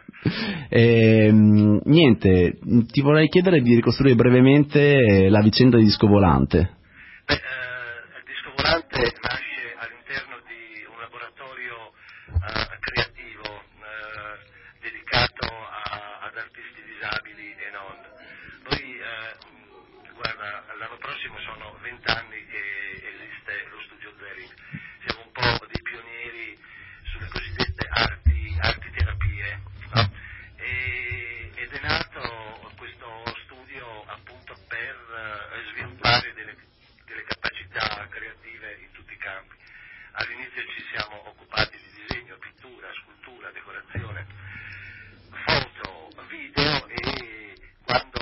Niente, ti vorrei chiedere di ricostruire brevemente la vicenda di Disco Volante. Disco Volante nasce all'interno di un laboratorio creativo dedicato ad artisti disabili e non. Noi, guarda, l'anno prossimo sono 20 anni che esiste lo studio Zering. Siamo un po' dei pionieri sulle cosiddette arti terapie, no? Ed è nato questo studio appunto per sviluppare delle capacità creative in tutti i campi. All'inizio ci siamo occupati di disegno, pittura, scultura, decorazione, foto, video, e quando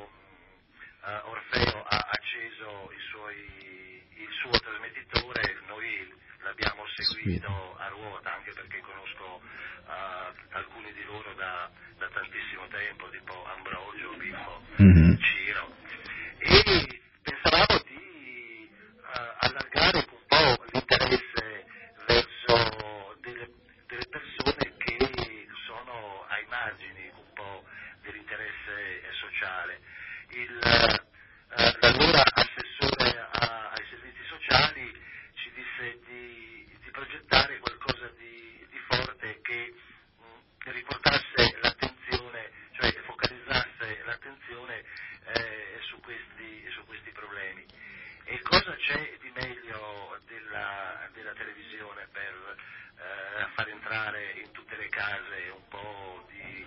Orfeo ha acceso il suo trasmettitore noi l'abbiamo seguito a ruota, anche perché conosco alcuni di loro da tantissimo tempo, tipo Ambrogio, Biffo, Ciro, e pensavamo di allargare un po' l'interesse verso delle persone che sono ai margini un po' dell'interesse sociale. L'allora assessore ai servizi sociali ci disse di progettare qualcosa di forte che riportasse l'attenzione, cioè focalizzasse l'attenzione su questi problemi. E cosa c'è di meglio della televisione per far entrare in tutte le case un po' di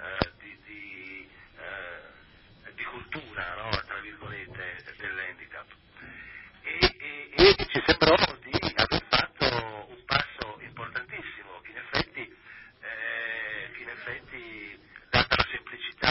cultura, no? Tra virgolette, dell'handicap. E ci sembrò di aver fatto un passo importantissimo, che in effetti data la semplicità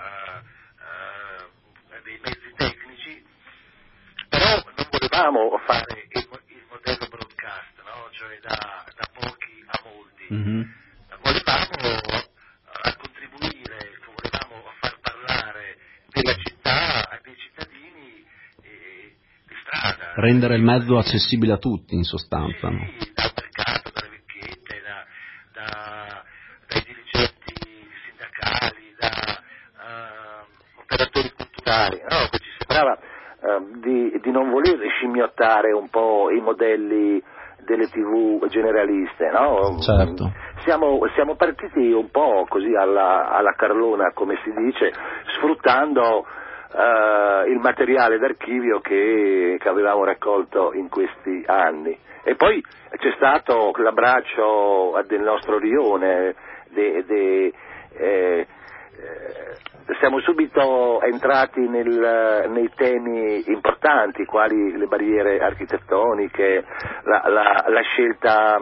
dei mezzi tecnici, però non volevamo fare il modello broadcast, no? Cioè da pochi a molti. Volevamo contribuire, volevamo far parlare della città a dei cittadini di strada. Rendere il mezzo accessibile a tutti, in sostanza. Sì, no? dal mercato, dalle vecchiette, dai dirigenti sindacali, da operatori culturali, no? Ci sembrava di non voler scimmiottare un po' i modelli delle TV generaliste, no? Certo. Siamo partiti un po' così alla carlona, come si dice, sfruttando il materiale d'archivio che avevamo raccolto in questi anni. E poi c'è stato l'abbraccio del nostro rione, siamo subito entrati nei temi importanti, quali le barriere architettoniche, la scelta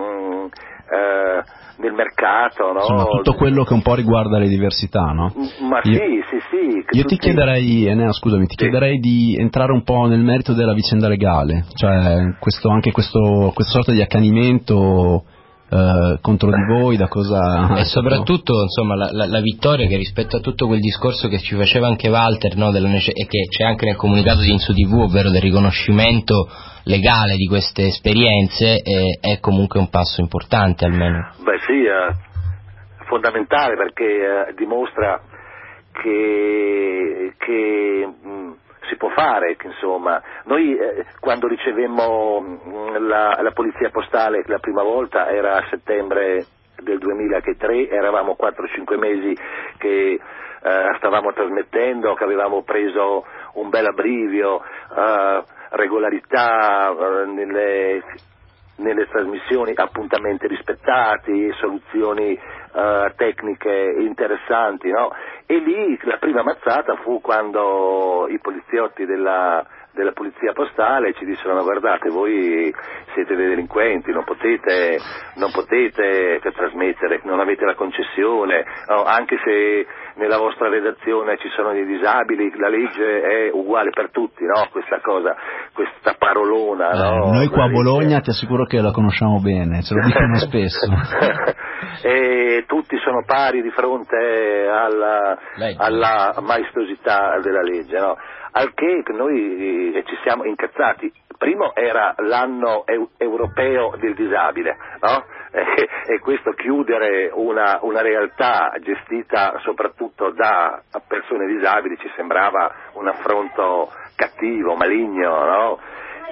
del mercato, no? Insomma, tutto quello che un po' riguarda le diversità, no? Ma sì. Io ti chiederei, Enea, scusami, chiederei di entrare un po' nel merito della vicenda legale, cioè questa sorta di accanimento contro di voi, da cosa... E soprattutto, insomma, la vittoria, che rispetto a tutto quel discorso che ci faceva anche Walter, no, e che c'è anche nel comunicato di Insu TV, ovvero del riconoscimento legale di queste esperienze, è comunque un passo importante, almeno. Beh sì, fondamentale, perché dimostra che si può fare, che insomma, noi quando ricevemmo la polizia postale la prima volta era a settembre del 2003, eravamo 4-5 mesi che stavamo trasmettendo, che avevamo preso un bel abbrivio, regolarità nelle trasmissioni, appuntamenti rispettati, soluzioni tecniche interessanti, no? E lì la prima mazzata fu quando i poliziotti della polizia postale ci dissero: no, guardate, voi siete dei delinquenti, non potete trasmettere, non avete la concessione, no, anche se nella vostra redazione ci sono dei disabili, la legge è uguale per tutti, no? Questa parolona, no? Noi qua a Bologna ti assicuro che la conosciamo bene, ce lo dicono spesso. E tutti sono pari di fronte alla maestosità della legge, no? Al che noi ci siamo incazzati. Primo era l'anno europeo del disabile, no? E questo, chiudere una realtà gestita soprattutto da persone disabili, ci sembrava un affronto cattivo, maligno, no?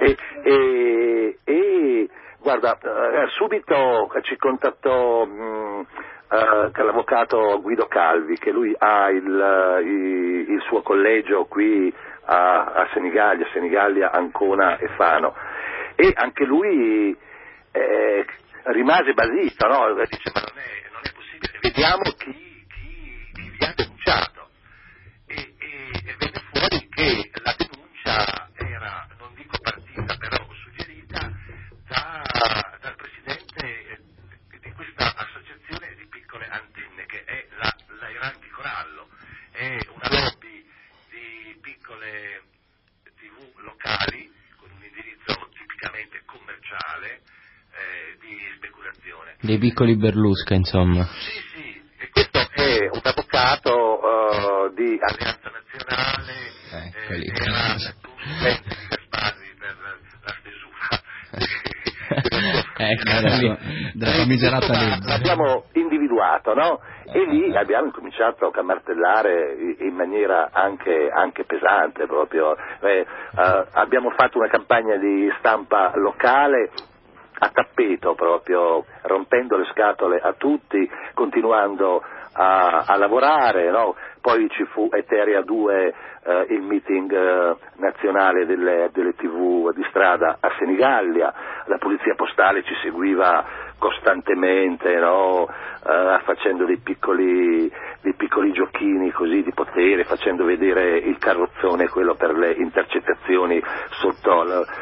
E guarda, subito ci contattò l'avvocato Guido Calvi, che lui ha il suo collegio qui a Senigallia, Ancona e Fano, e anche lui rimase basito, no? Dice: ma non è possibile, vediamo chi vi ha denunciato, e venne fuori che la denuncia era, non dico partita, però suggerita dal presidente di questa associazione di piccole antenne, che è la Irati Corallo, è una lobby di piccole TV locali con un indirizzo tipicamente commerciale, di speculazione. Dei piccoli Berlusca, insomma. Sì, e questo è un avvocato di Alleanza Nazionale, era studente di Gasparri per la stesura della famigerata legge. L'abbiamo individuato, no? E lì abbiamo incominciato a martellare in maniera anche pesante proprio. Abbiamo fatto una campagna di stampa locale a tappeto, proprio rompendo le scatole a tutti, continuando a lavorare, no? Poi ci fu Eteria 2, il meeting nazionale delle TV di strada a Senigallia, la polizia postale ci seguiva costantemente, no? Facendo dei piccoli giochini così di potere, facendo vedere il carrozzone, quello per le intercettazioni, sotto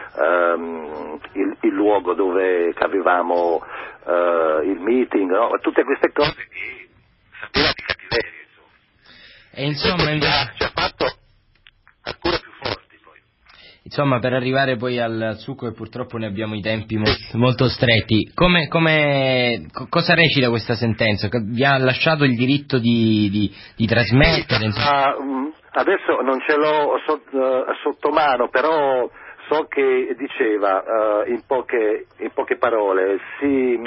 il luogo dove avevamo il meeting, no? Tutte queste cose che sapeva di cattiveria, insomma. E insomma ci ha fatto ancora più forti poi. Insomma, per arrivare poi al succo, e purtroppo ne abbiamo i tempi molto stretti, cosa recita questa sentenza? Vi ha lasciato il diritto di trasmettere? Adesso non ce l'ho sotto mano, però so che diceva in poche parole si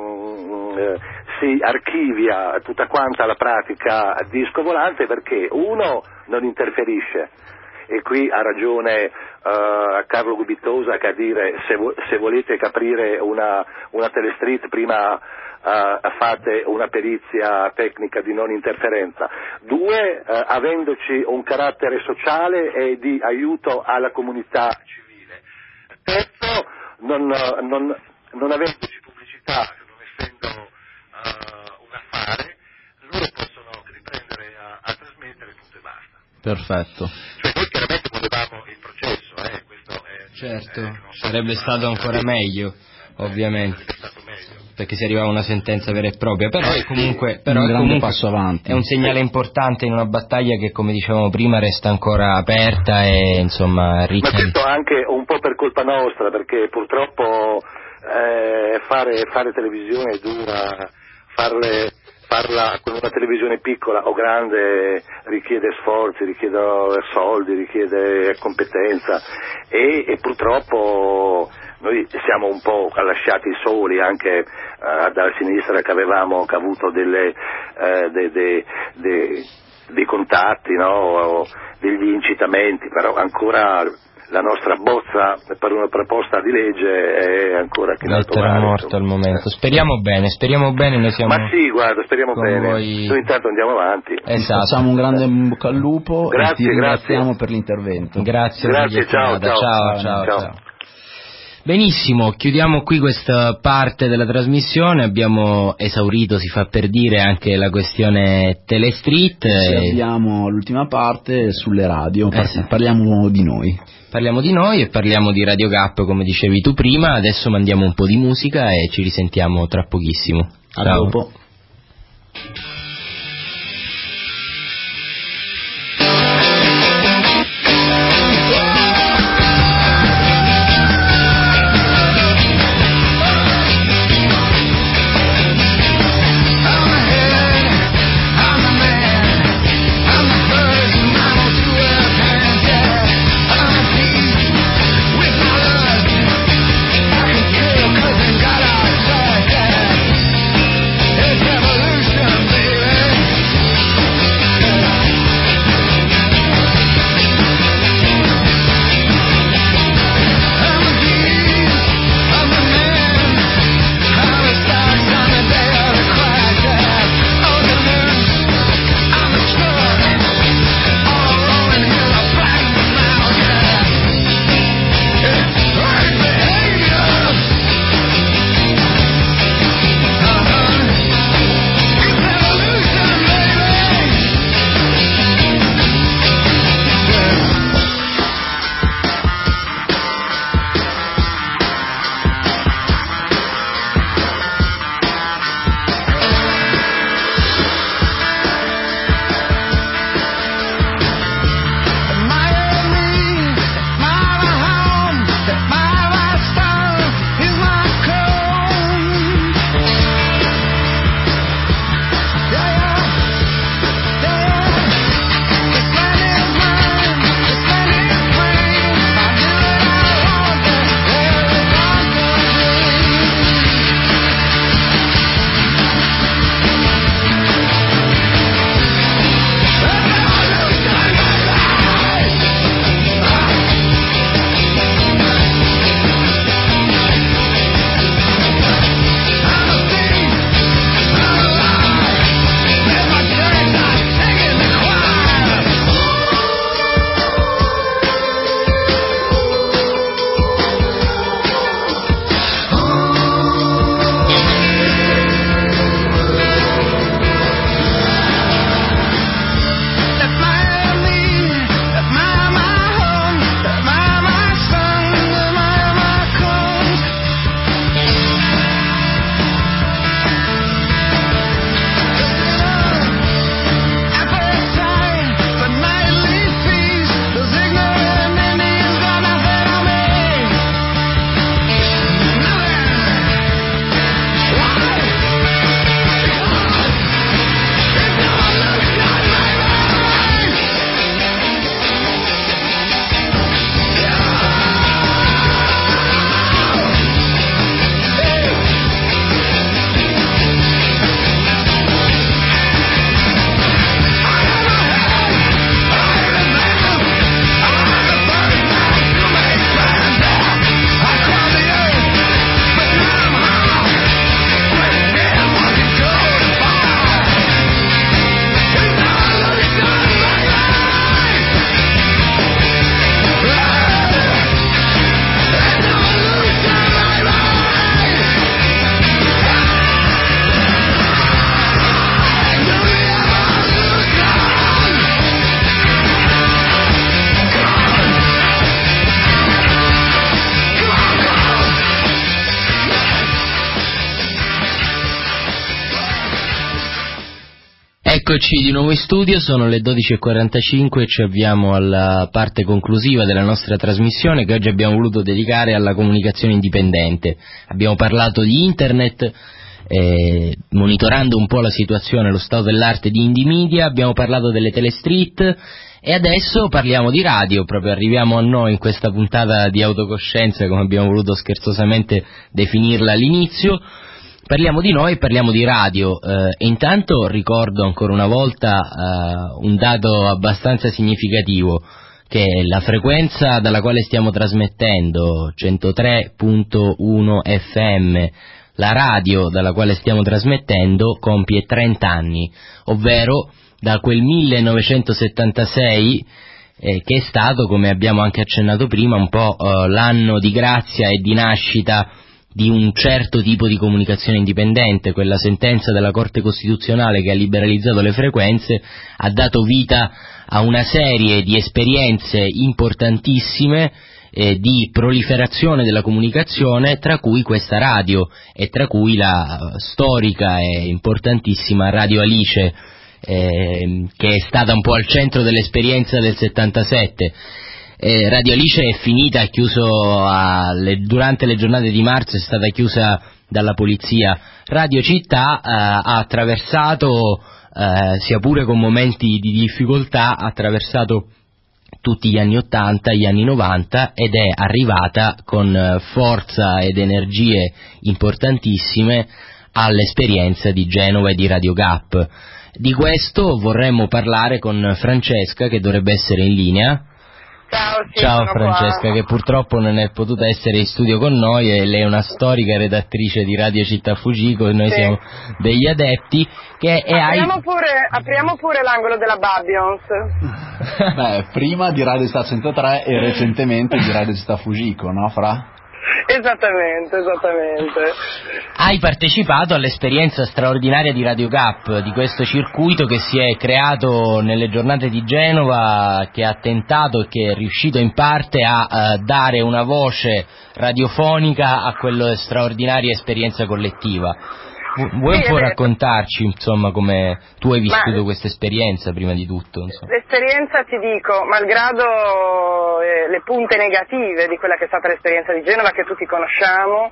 archivia tutta quanta la pratica disco volante, perché uno non interferisce e qui ha ragione Carlo Gubitosa che a dire se volete aprire una telestreet prima fate una perizia tecnica di non interferenza. 2, avendoci un carattere sociale e di aiuto alla comunità civile. 3, non avendoci pubblicità, non essendo un affare, loro possono riprendere a trasmettere, punto e basta. Perfetto. Cioè noi chiaramente volevamo il processo, questo è... Certo, sarebbe stato ancora meglio, ovviamente, perché si arrivava a una sentenza vera e propria, però è comunque un grande passo avanti. È un segnale importante in una battaglia che, come dicevamo prima, resta ancora aperta e insomma ricca. Ma questo anche un po' per colpa nostra, perché purtroppo fare televisione è dura, farla con una televisione piccola o grande richiede sforzi, richiede soldi, richiede competenza e purtroppo noi siamo un po' lasciati soli anche dalla sinistra che avevamo avuto dei contatti, no? Degli incitamenti, però ancora la nostra bozza per una proposta di legge è ancora chinato mare, morto al momento. Speriamo bene, noi siamo. Ma sì, guarda, speriamo bene. Voi... Noi intanto andiamo avanti. Esatto. Facciamo un grande bocca al lupo e ti ringraziamo per l'intervento. Grazie, ciao. Benissimo, chiudiamo qui questa parte della trasmissione, abbiamo esaurito, si fa per dire, anche la questione Telestreet. Abbiamo l'ultima parte sulle radio, Esatto. Parliamo di noi. Parliamo di noi e parliamo di Radio Gap, come dicevi tu prima. Adesso mandiamo un po' di musica e ci risentiamo tra pochissimo. A dopo. Hey! Eccoci di nuovo in studio, sono le 12:45 e ci avviamo alla parte conclusiva della nostra trasmissione che oggi abbiamo voluto dedicare alla comunicazione indipendente. Abbiamo parlato di internet, monitorando un po' la situazione, lo stato dell'arte di Indie Media, abbiamo parlato delle telestreet e adesso parliamo di radio, proprio arriviamo a noi in questa puntata di autocoscienza, come abbiamo voluto scherzosamente definirla all'inizio. Parliamo di noi, parliamo di radio, e intanto ricordo ancora una volta un dato abbastanza significativo, che la frequenza dalla quale stiamo trasmettendo, 103.1 FM, la radio dalla quale stiamo trasmettendo compie 30 anni, ovvero da quel 1976 che è stato, come abbiamo anche accennato prima, un po' l'anno di grazia e di nascita di un certo tipo di comunicazione indipendente. Quella sentenza della Corte Costituzionale che ha liberalizzato le frequenze ha dato vita a una serie di esperienze importantissime di proliferazione della comunicazione, tra cui questa radio e tra cui la storica e importantissima Radio Alice, che è stata un po' al centro dell'esperienza del 77. Radio Alice è finita, è chiuso durante le giornate di marzo, è stata chiusa dalla polizia. Radio Città ha attraversato, sia pure con momenti di difficoltà, ha attraversato tutti gli anni 80, gli anni 90 ed è arrivata con forza ed energie importantissime all'esperienza di Genova e di Radio Gap. Di questo vorremmo parlare con Francesca, che dovrebbe essere in linea. Ciao Francesca, qua, che purtroppo non è potuta essere in studio con noi, e lei è una storica redattrice di Radio Città Fujiko e noi siamo degli adepti. Apriamo pure l'angolo della Babylons. Beh, prima di Radio Città 103 e recentemente di Radio Città Fujiko, no Fra? Esattamente. Hai partecipato all'esperienza straordinaria di Radio Gap, di questo circuito che si è creato nelle giornate di Genova, che ha tentato e che è riuscito in parte a dare una voce radiofonica a quella straordinaria esperienza collettiva. Vuoi un po' raccontarci, insomma, come tu hai vissuto questa esperienza prima di tutto? Insomma. L'esperienza, ti dico, malgrado le punte negative di quella che è stata l'esperienza di Genova, che tutti conosciamo,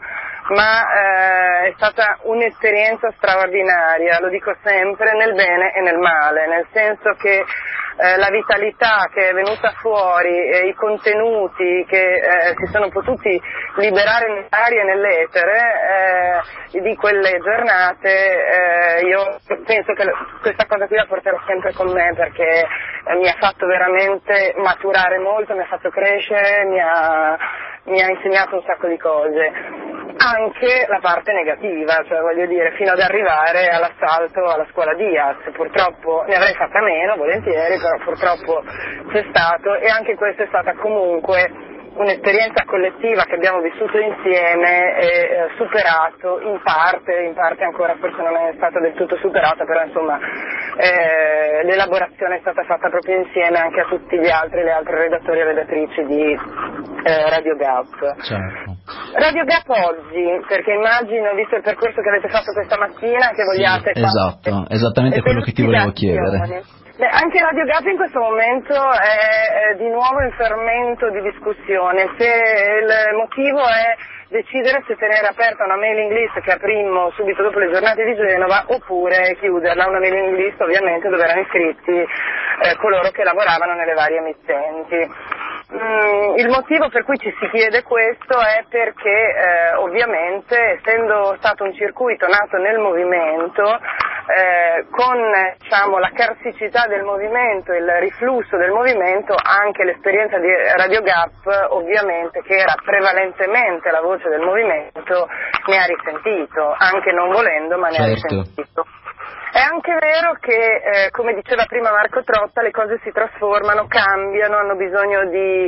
ma è stata un'esperienza straordinaria, lo dico sempre, nel bene e nel male, nel senso che la vitalità che è venuta fuori, i contenuti che si sono potuti liberare nell'aria e nell'etere di quelle giornate, io penso che questa cosa qui la porterò sempre con me, perché mi ha fatto veramente maturare molto, mi ha fatto crescere, mi ha insegnato un sacco di cose, anche la parte negativa, cioè voglio dire, fino ad arrivare all'assalto alla scuola Diaz. Purtroppo ne avrei fatta meno, volentieri, però purtroppo c'è stato, e anche questa è stata comunque un'esperienza collettiva che abbiamo vissuto insieme e superato in parte ancora forse non è stata del tutto superata, però insomma l'elaborazione è stata fatta proprio insieme anche a tutti le altre redattori e redattrici di Radio Gap. Certo. Radio Gap oggi, perché immagino, visto il percorso che avete fatto questa mattina, che vogliate esatto, esattamente quello che ti volevo chiedere. Beh, anche Radio Gap in questo momento è di nuovo in fermento di discussione. Se il motivo è decidere se tenere aperta una mailing list che aprimmo subito dopo le giornate di Genova, oppure chiuderla, una mailing list ovviamente dove erano iscritti coloro che lavoravano nelle varie emittenti. Il motivo per cui ci si chiede questo è perché ovviamente, essendo stato un circuito nato nel movimento, con la carsicità del movimento, il riflusso del movimento, anche l'esperienza di Radio Gap, ovviamente, che era prevalentemente la voce del movimento, ne ha risentito, anche non volendo, ma ne ha risentito. È anche vero che, come diceva prima Marco Trotta, le cose si trasformano, cambiano, hanno bisogno di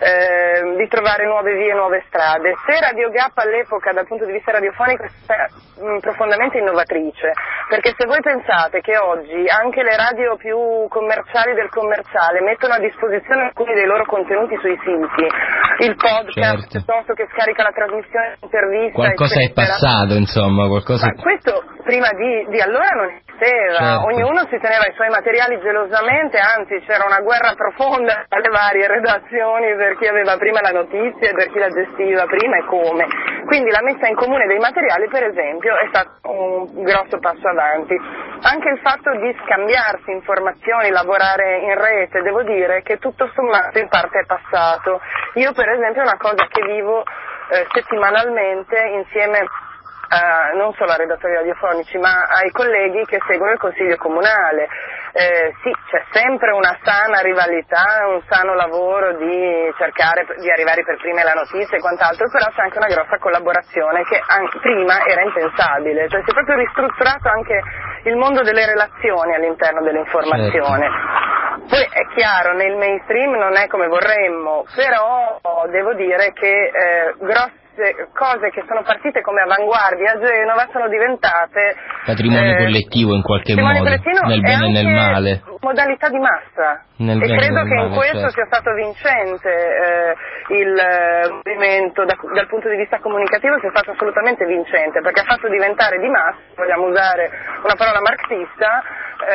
trovare nuove vie, nuove strade. Se Radio Gap all'epoca, dal punto di vista radiofonico, è stata profondamente innovatrice, perché se voi pensate che oggi anche le radio più commerciali del commerciale mettono a disposizione alcuni dei loro contenuti sui siti, il podcast, piuttosto che scarica la trasmissione, l'intervista, qualcosa eccetera. È passato, insomma, qualcosa. Ma questo prima di allora non esisteva. poteva, certo. Ognuno si teneva i suoi materiali gelosamente, anzi c'era una guerra profonda tra le varie redazioni per chi aveva prima la notizia e per chi la gestiva prima e come. Quindi la messa in comune dei materiali, per esempio, è stato un grosso passo avanti. Anche il fatto di scambiarsi informazioni, lavorare in rete, devo dire che tutto sommato in parte è passato. Io per esempio è una cosa che vivo settimanalmente insieme non solo a redattori radiofonici ma ai colleghi che seguono il Consiglio Comunale. Sì, c'è sempre una sana rivalità, un sano lavoro di cercare di arrivare per prime alla notizia e quant'altro, però c'è anche una grossa collaborazione che prima era impensabile, cioè si è proprio ristrutturato anche il mondo delle relazioni all'interno dell'informazione. Certo. Poi è chiaro, nel mainstream non è come vorremmo, però devo dire che grosse cose che sono partite come avanguardia a Genova sono diventate patrimonio collettivo in qualche modo, nel bene e nel male, modalità di massa, e credo che in questo sia stato vincente il movimento dal punto di vista comunicativo, sia stato assolutamente vincente, perché ha fatto diventare di massa, vogliamo usare una parola marxista,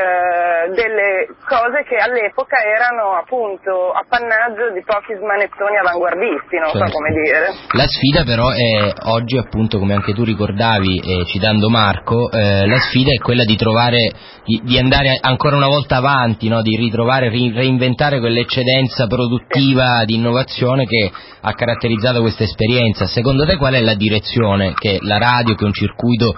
delle cose che all'epoca erano appunto appannaggio di pochi smanettoni avanguardisti, non so come dire. La sfida però è oggi, appunto, come anche tu ricordavi citando Marco, la sfida è quella di trovare, di andare ancora una volta avanti, no? Di ritrovare, reinventare quell'eccedenza produttiva di innovazione che ha caratterizzato questa esperienza. Secondo te qual è la direzione che la radio, che un circuito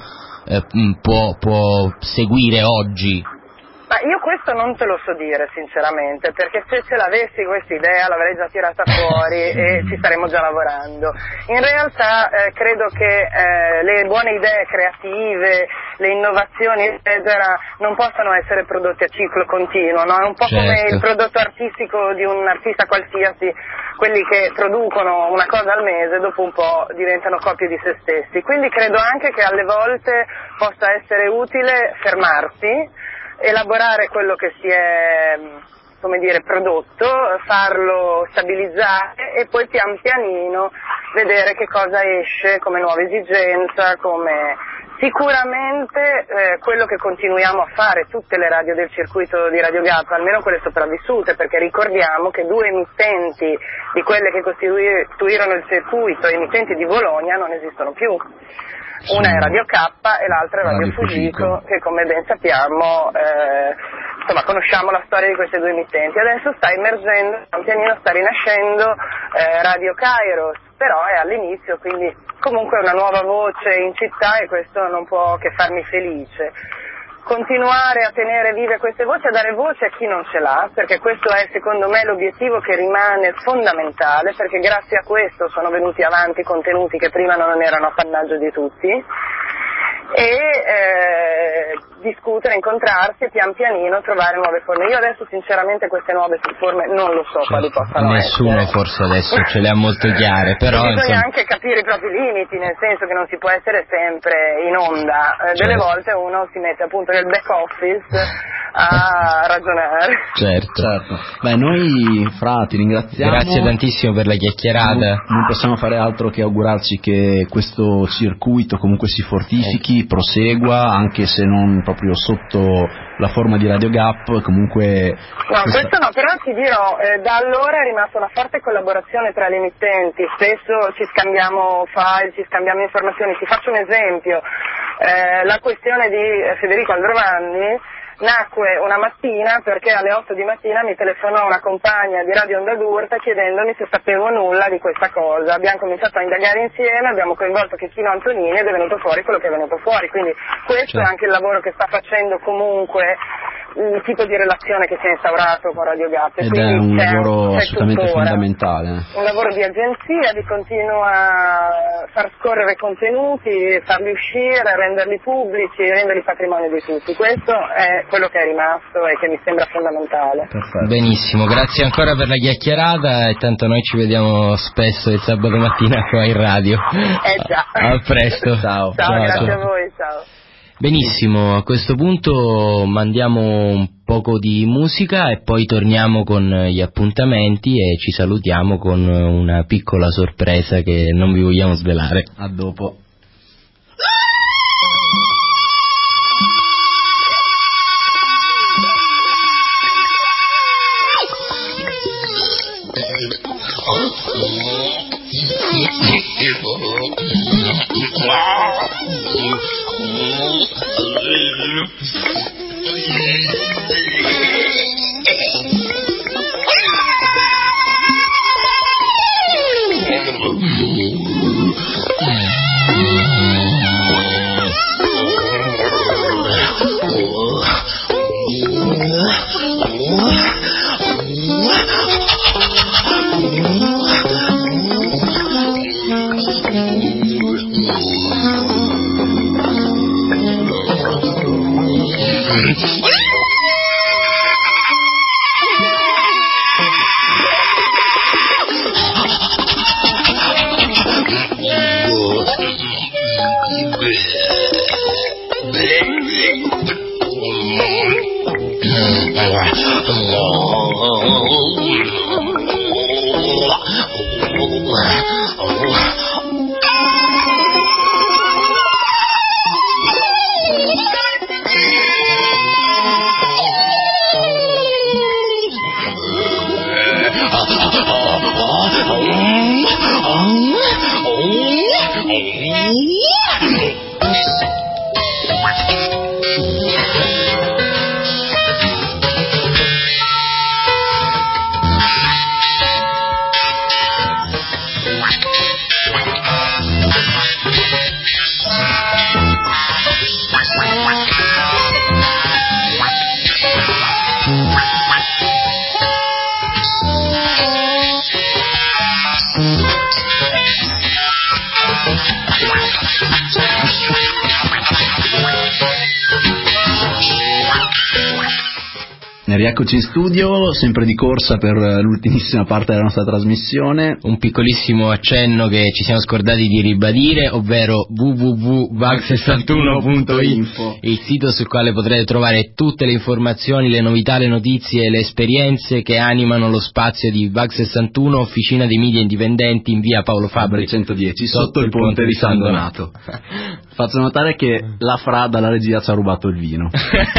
può seguire oggi? Ma io questo non te lo so dire sinceramente, perché se ce l'avessi questa idea l'avrei già tirata fuori e ci staremmo già lavorando. In realtà credo che le buone idee creative, le innovazioni eccetera non possano essere prodotte a ciclo continuo, no? È un po' come il prodotto artistico di un artista qualsiasi, quelli che producono una cosa al mese dopo un po' diventano copie di se stessi. Quindi credo anche che alle volte possa essere utile fermarsi, elaborare quello che si è, come dire, prodotto, farlo stabilizzare e poi pian pianino vedere che cosa esce come nuova esigenza, come sicuramente quello che continuiamo a fare tutte le radio del circuito di Radio Gap, almeno quelle sopravvissute, perché ricordiamo che due emittenti di quelle che costituirono il circuito, emittenti di Bologna, non esistono più. Una è Radio K e l'altra è Radio Fugico, che come ben sappiamo, insomma, conosciamo la storia di queste due emittenti. Adesso sta emergendo, pian pianino sta rinascendo Radio Kairos, però è all'inizio, quindi comunque è una nuova voce in città e questo non può che farmi felice. Continuare a tenere vive queste voci, a dare voce a chi non ce l'ha, perché questo è secondo me l'obiettivo che rimane fondamentale, perché grazie a questo sono venuti avanti contenuti che prima non erano appannaggio di tutti, e discutere, incontrarsi e pian pianino trovare nuove forme. Io adesso sinceramente queste nuove forme non lo so quali possano nessuno essere. Forse adesso ce le ha molto chiare, però bisogna anche capire i propri limiti, nel senso che non si può essere sempre in onda, delle volte uno si mette appunto nel back office a ragionare. Certo. Beh, noi Fra ti ringraziamo, grazie tantissimo per la chiacchierata. Non possiamo fare altro che augurarci che questo circuito comunque si fortifichi, prosegua, anche se non proprio sotto la forma di Radio Gap, comunque. No, questo no, però ti dirò, da allora è rimasta una forte collaborazione tra le emittenti, spesso ci scambiamo file, ci scambiamo informazioni. Ti faccio un esempio, la questione di Federico Aldrovandi nacque una mattina perché alle 8 di mattina mi telefonò una compagna di Radio Onda d'Urta chiedendomi se sapevo nulla di questa cosa. Abbiamo cominciato a indagare insieme, abbiamo coinvolto Checchino Antonini ed è venuto fuori quello che è venuto fuori, quindi questo è anche il lavoro che sta facendo comunque il tipo di relazione che si è instaurato con Radio Gap. Ed è un lavoro assolutamente fondamentale. Un lavoro di agenzia, di continuo a far scorrere contenuti, farli uscire, renderli pubblici, renderli patrimonio di tutti. Questo è quello che è rimasto e che mi sembra fondamentale. Perfetto. Benissimo, grazie ancora per la chiacchierata e tanto noi ci vediamo spesso il sabato mattina qua in radio. Già. A presto. Ciao, grazie a voi, ciao. Benissimo, a questo punto mandiamo un poco di musica e poi torniamo con gli appuntamenti e ci salutiamo con una piccola sorpresa che non vi vogliamo svelare. A dopo. Rieccoci in studio, sempre di corsa per l'ultimissima parte della nostra trasmissione. Un piccolissimo accenno che ci siamo scordati di ribadire, ovvero www.vag61.info, il sito sul quale potrete trovare tutte le informazioni, le novità, le notizie e le esperienze che animano lo spazio di VAG61, Officina dei Media Indipendenti, in via Paolo Fabbri 110, sotto il ponte di San Donato. Faccio notare che la Fra dalla regia ci ha rubato il vino.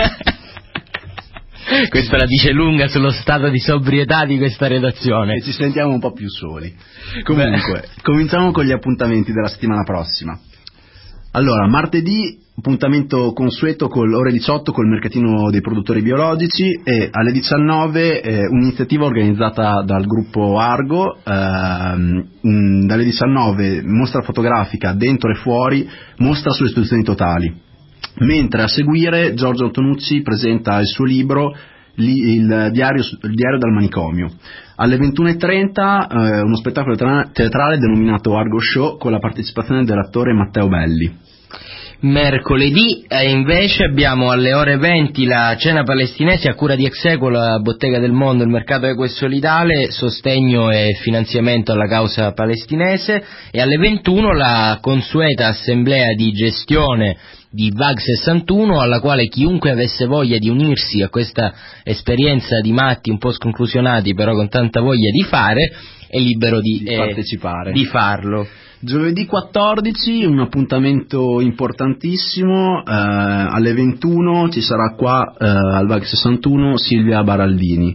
Questa la dice lunga sullo stato di sobrietà di questa redazione. E ci sentiamo un po' più soli. Comunque, cominciamo con gli appuntamenti della settimana prossima. Allora, martedì, appuntamento consueto con l'ore 18 col mercatino dei produttori biologici, e alle 19 un'iniziativa organizzata dal gruppo Argo, dalle 19 mostra fotografica dentro e fuori, mostra sulle istituzioni totali. Mentre a seguire Giorgio Tonucci presenta il suo libro il diario dal manicomio. Alle 21:30 uno spettacolo teatrale denominato Argo Show con la partecipazione dell'attore Matteo Belli. Mercoledì invece abbiamo alle ore 20 la cena palestinese a cura di Exequo, la Bottega del Mondo, il mercato equo e solidale, sostegno e finanziamento alla causa palestinese, e alle 21 la consueta assemblea di gestione di VAG61, alla quale chiunque avesse voglia di unirsi a questa esperienza di matti un po' sconclusionati però con tanta voglia di fare è libero di partecipare, di farlo. Giovedì 14 un appuntamento importantissimo, alle 21 ci sarà qua al VAG61 Silvia Baraldini,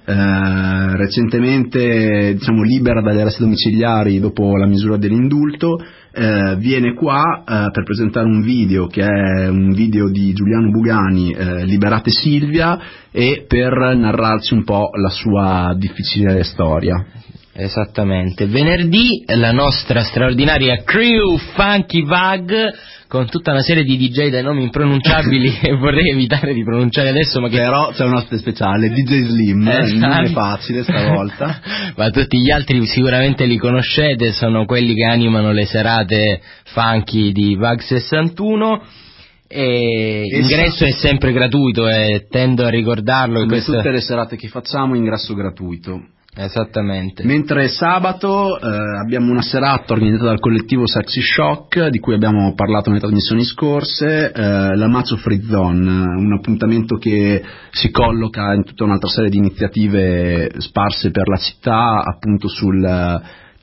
recentemente libera dagli arresti domiciliari dopo la misura dell'indulto. Viene qua per presentare un video che è un video di Giuliano Bugani, Liberate Silvia, e per narrarci un po' la sua difficile storia. Esattamente. Venerdì la nostra straordinaria crew Funky Vag con tutta una serie di DJ dai nomi impronunciabili che vorrei evitare di pronunciare adesso, ma che però c'è un ospite speciale, DJ Slim, non è facile stavolta. Ma tutti gli altri sicuramente li conoscete, sono quelli che animano le serate funky di VAG61. E ingresso è sempre gratuito, e tendo a ricordarlo. Come tutte le serate che facciamo, ingresso gratuito. Esattamente. Mentre sabato abbiamo una serata organizzata dal collettivo Sexy Shock, di cui abbiamo parlato nelle trasmissioni scorse, la Macho Free Zone, un appuntamento che si colloca in tutta un'altra serie di iniziative sparse per la città, appunto sul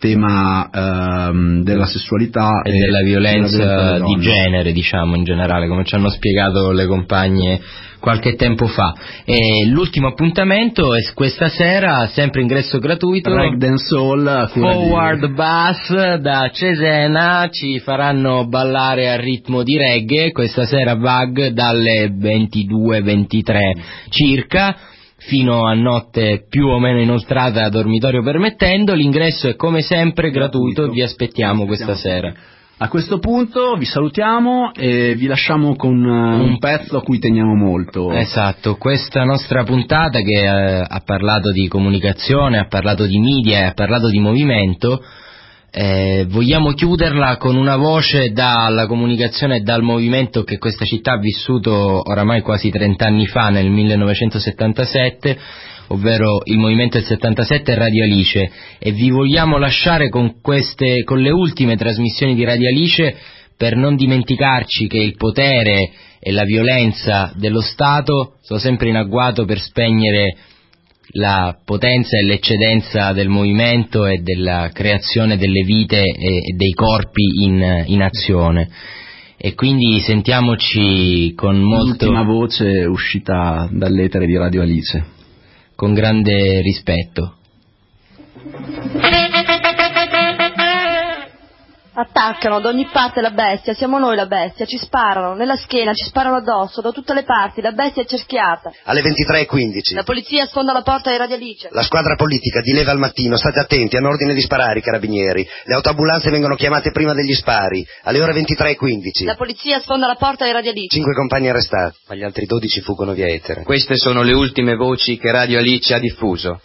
tema della sessualità e della violenza di genere, diciamo, in generale, come ci hanno spiegato le compagne qualche tempo fa. E l'ultimo appuntamento è questa sera, sempre ingresso gratuito, Breakdance Soul, Forward Bass da Cesena, ci faranno ballare al ritmo di reggae questa sera Bug dalle 22-23 circa fino a notte più o meno inoltrata, dormitorio permettendo. L'ingresso è come sempre gratuito, vi aspettiamo questa sera. A questo punto vi salutiamo e vi lasciamo con un pezzo a cui teniamo molto. Esatto, questa nostra puntata che ha parlato di comunicazione, ha parlato di media e ha parlato di movimento, vogliamo chiuderla con una voce dalla comunicazione e dal movimento che questa città ha vissuto oramai quasi 30 anni fa, nel 1977, ovvero il movimento del 77 e Radio Alice, e vi vogliamo lasciare con le ultime trasmissioni di Radio Alice, per non dimenticarci che il potere e la violenza dello Stato sono sempre in agguato per spegnere la potenza e l'eccedenza del movimento e della creazione delle vite e dei corpi in azione. E quindi sentiamoci con l'ultima voce uscita dall'etere di Radio Alice, con grande rispetto. Attaccano da ogni parte la bestia, siamo noi la bestia, ci sparano nella schiena, ci sparano addosso, da tutte le parti, la bestia è cerchiata. Alle 23:15. La polizia sfonda la porta di Radio Alice. La squadra politica dileva al mattino, state attenti, hanno ordine di sparare i carabinieri. Le autoambulanze vengono chiamate prima degli spari. Alle ore 23:15. La polizia sfonda la porta di Radio Alice. 5 compagni arrestati, ma gli altri 12 fuggono via etere. Queste sono le ultime voci che Radio Alice ha diffuso.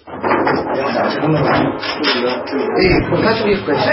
Portatevi questo.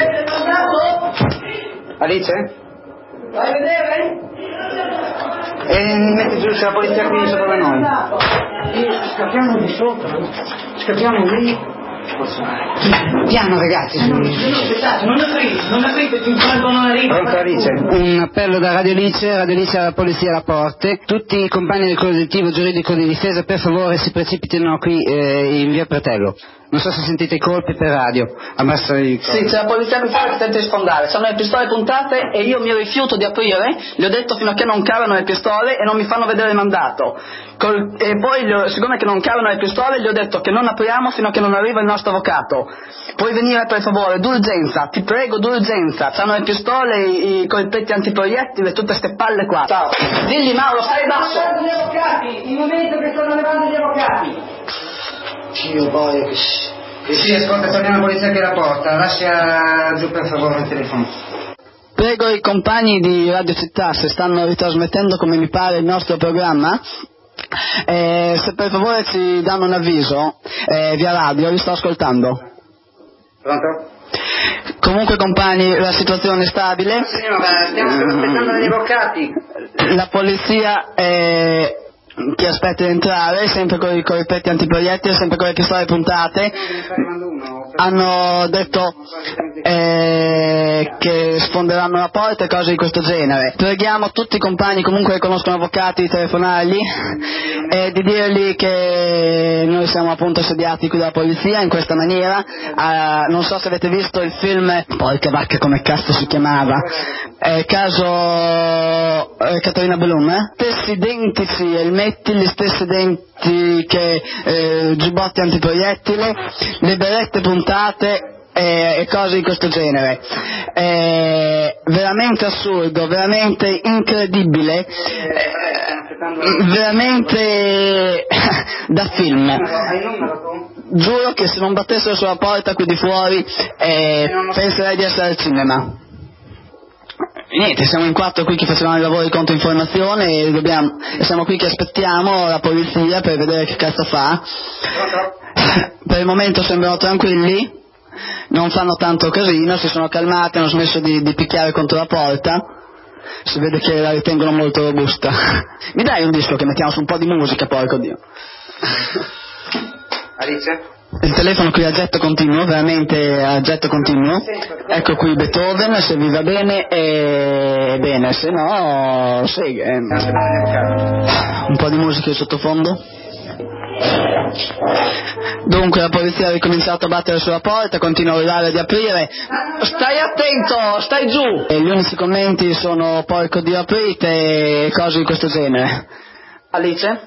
Alice? Vai a vedere? E metti giù, c'è la polizia qui sopra da noi. Scappiamo di sopra. Scappiamo lì. Piano ragazzi. Non aprite, ti infrangono la riga. Pronto Alice? Un appello da Radio Alice alla polizia alle porte. Tutti i compagni del collettivo giuridico di difesa per favore si precipitino qui in via Pretello. Non so se sentite i colpi per radio. Sì, c'è la polizia che tenta di sfondare, hanno le pistole puntate e io mi rifiuto di aprire, gli ho detto fino a che non cavano le pistole e non mi fanno vedere il mandato. E poi, siccome che non cavano le pistole, gli ho detto che non apriamo fino a che non arriva il nostro avvocato. Puoi venire per favore, d'urgenza, ti prego, d'urgenza. C'hanno le pistole, i colpetti antiproiettili, tutte ste palle qua. Ciao. Digli Mauro, stai basso. Gli avvocati, il momento che stanno levando gli avvocati. Dio boia che sì, ascolta, torniamo alla polizia che la porta. Lascia giù per favore il telefono. Prego i compagni di Radio Città, se stanno ritrasmettendo come mi pare il nostro programma, se per favore ci danno un avviso via radio, vi sto ascoltando. Pronto? Comunque compagni, la situazione è stabile. Signora, stiamo aspettando gli avvocati. La polizia che aspetta di entrare, sempre con i colpetti antiproiettili, sempre con le pistole puntate. Hanno detto che sfonderanno la porta e cose di questo genere. Preghiamo tutti i compagni comunque che conoscono avvocati di telefonargli e di dirgli che noi siamo appunto assediati qui dalla polizia in questa maniera. Non so se avete visto il film, poi che vacca come cazzo si chiamava, caso Caterina Blum, stessi identici elmetti, gli stessi denti che giubbotti antiproiettile, le berette puntate e cose di questo genere. Veramente assurdo, veramente incredibile, veramente da film. Giuro che se non battessero sulla porta qui di fuori penserei di essere al cinema. Niente, siamo in 4 qui che facevamo i lavori di controinformazione e siamo qui che aspettiamo la polizia per vedere che cazzo fa. Per il momento sembrano tranquilli, non fanno tanto casino, si sono calmati, hanno smesso di picchiare contro la porta, si vede che la ritengono molto robusta. Mi dai un disco che mettiamo su un po' di musica, porco Dio. Alice? Il telefono qui a getto continuo, veramente a getto continuo. Ecco qui Beethoven, se vi va bene bene, se no seghe. Un po' di musica di sottofondo. Dunque la polizia ha ricominciato a battere sulla porta, continua a urlare di aprire. Stai attento, stai giù! E gli unici commenti sono porco Dio aprite e cose di questo genere. Alice?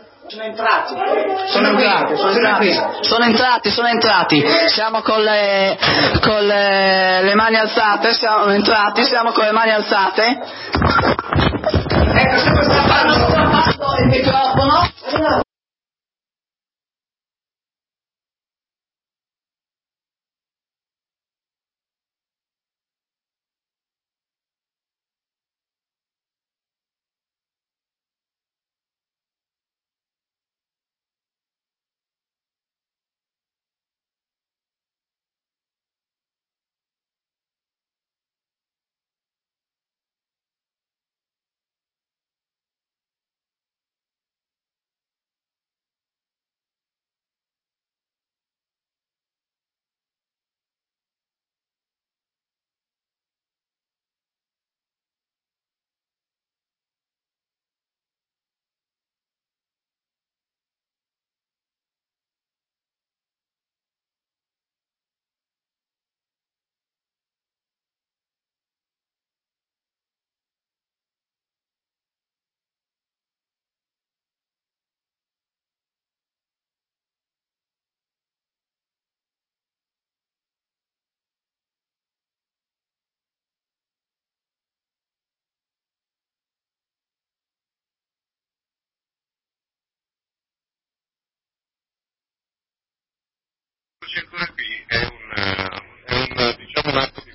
Sono entrati. Siamo con le mani alzate, siamo con le mani alzate. Ecco, se sta parlando il microfono. Ancora qui è un atto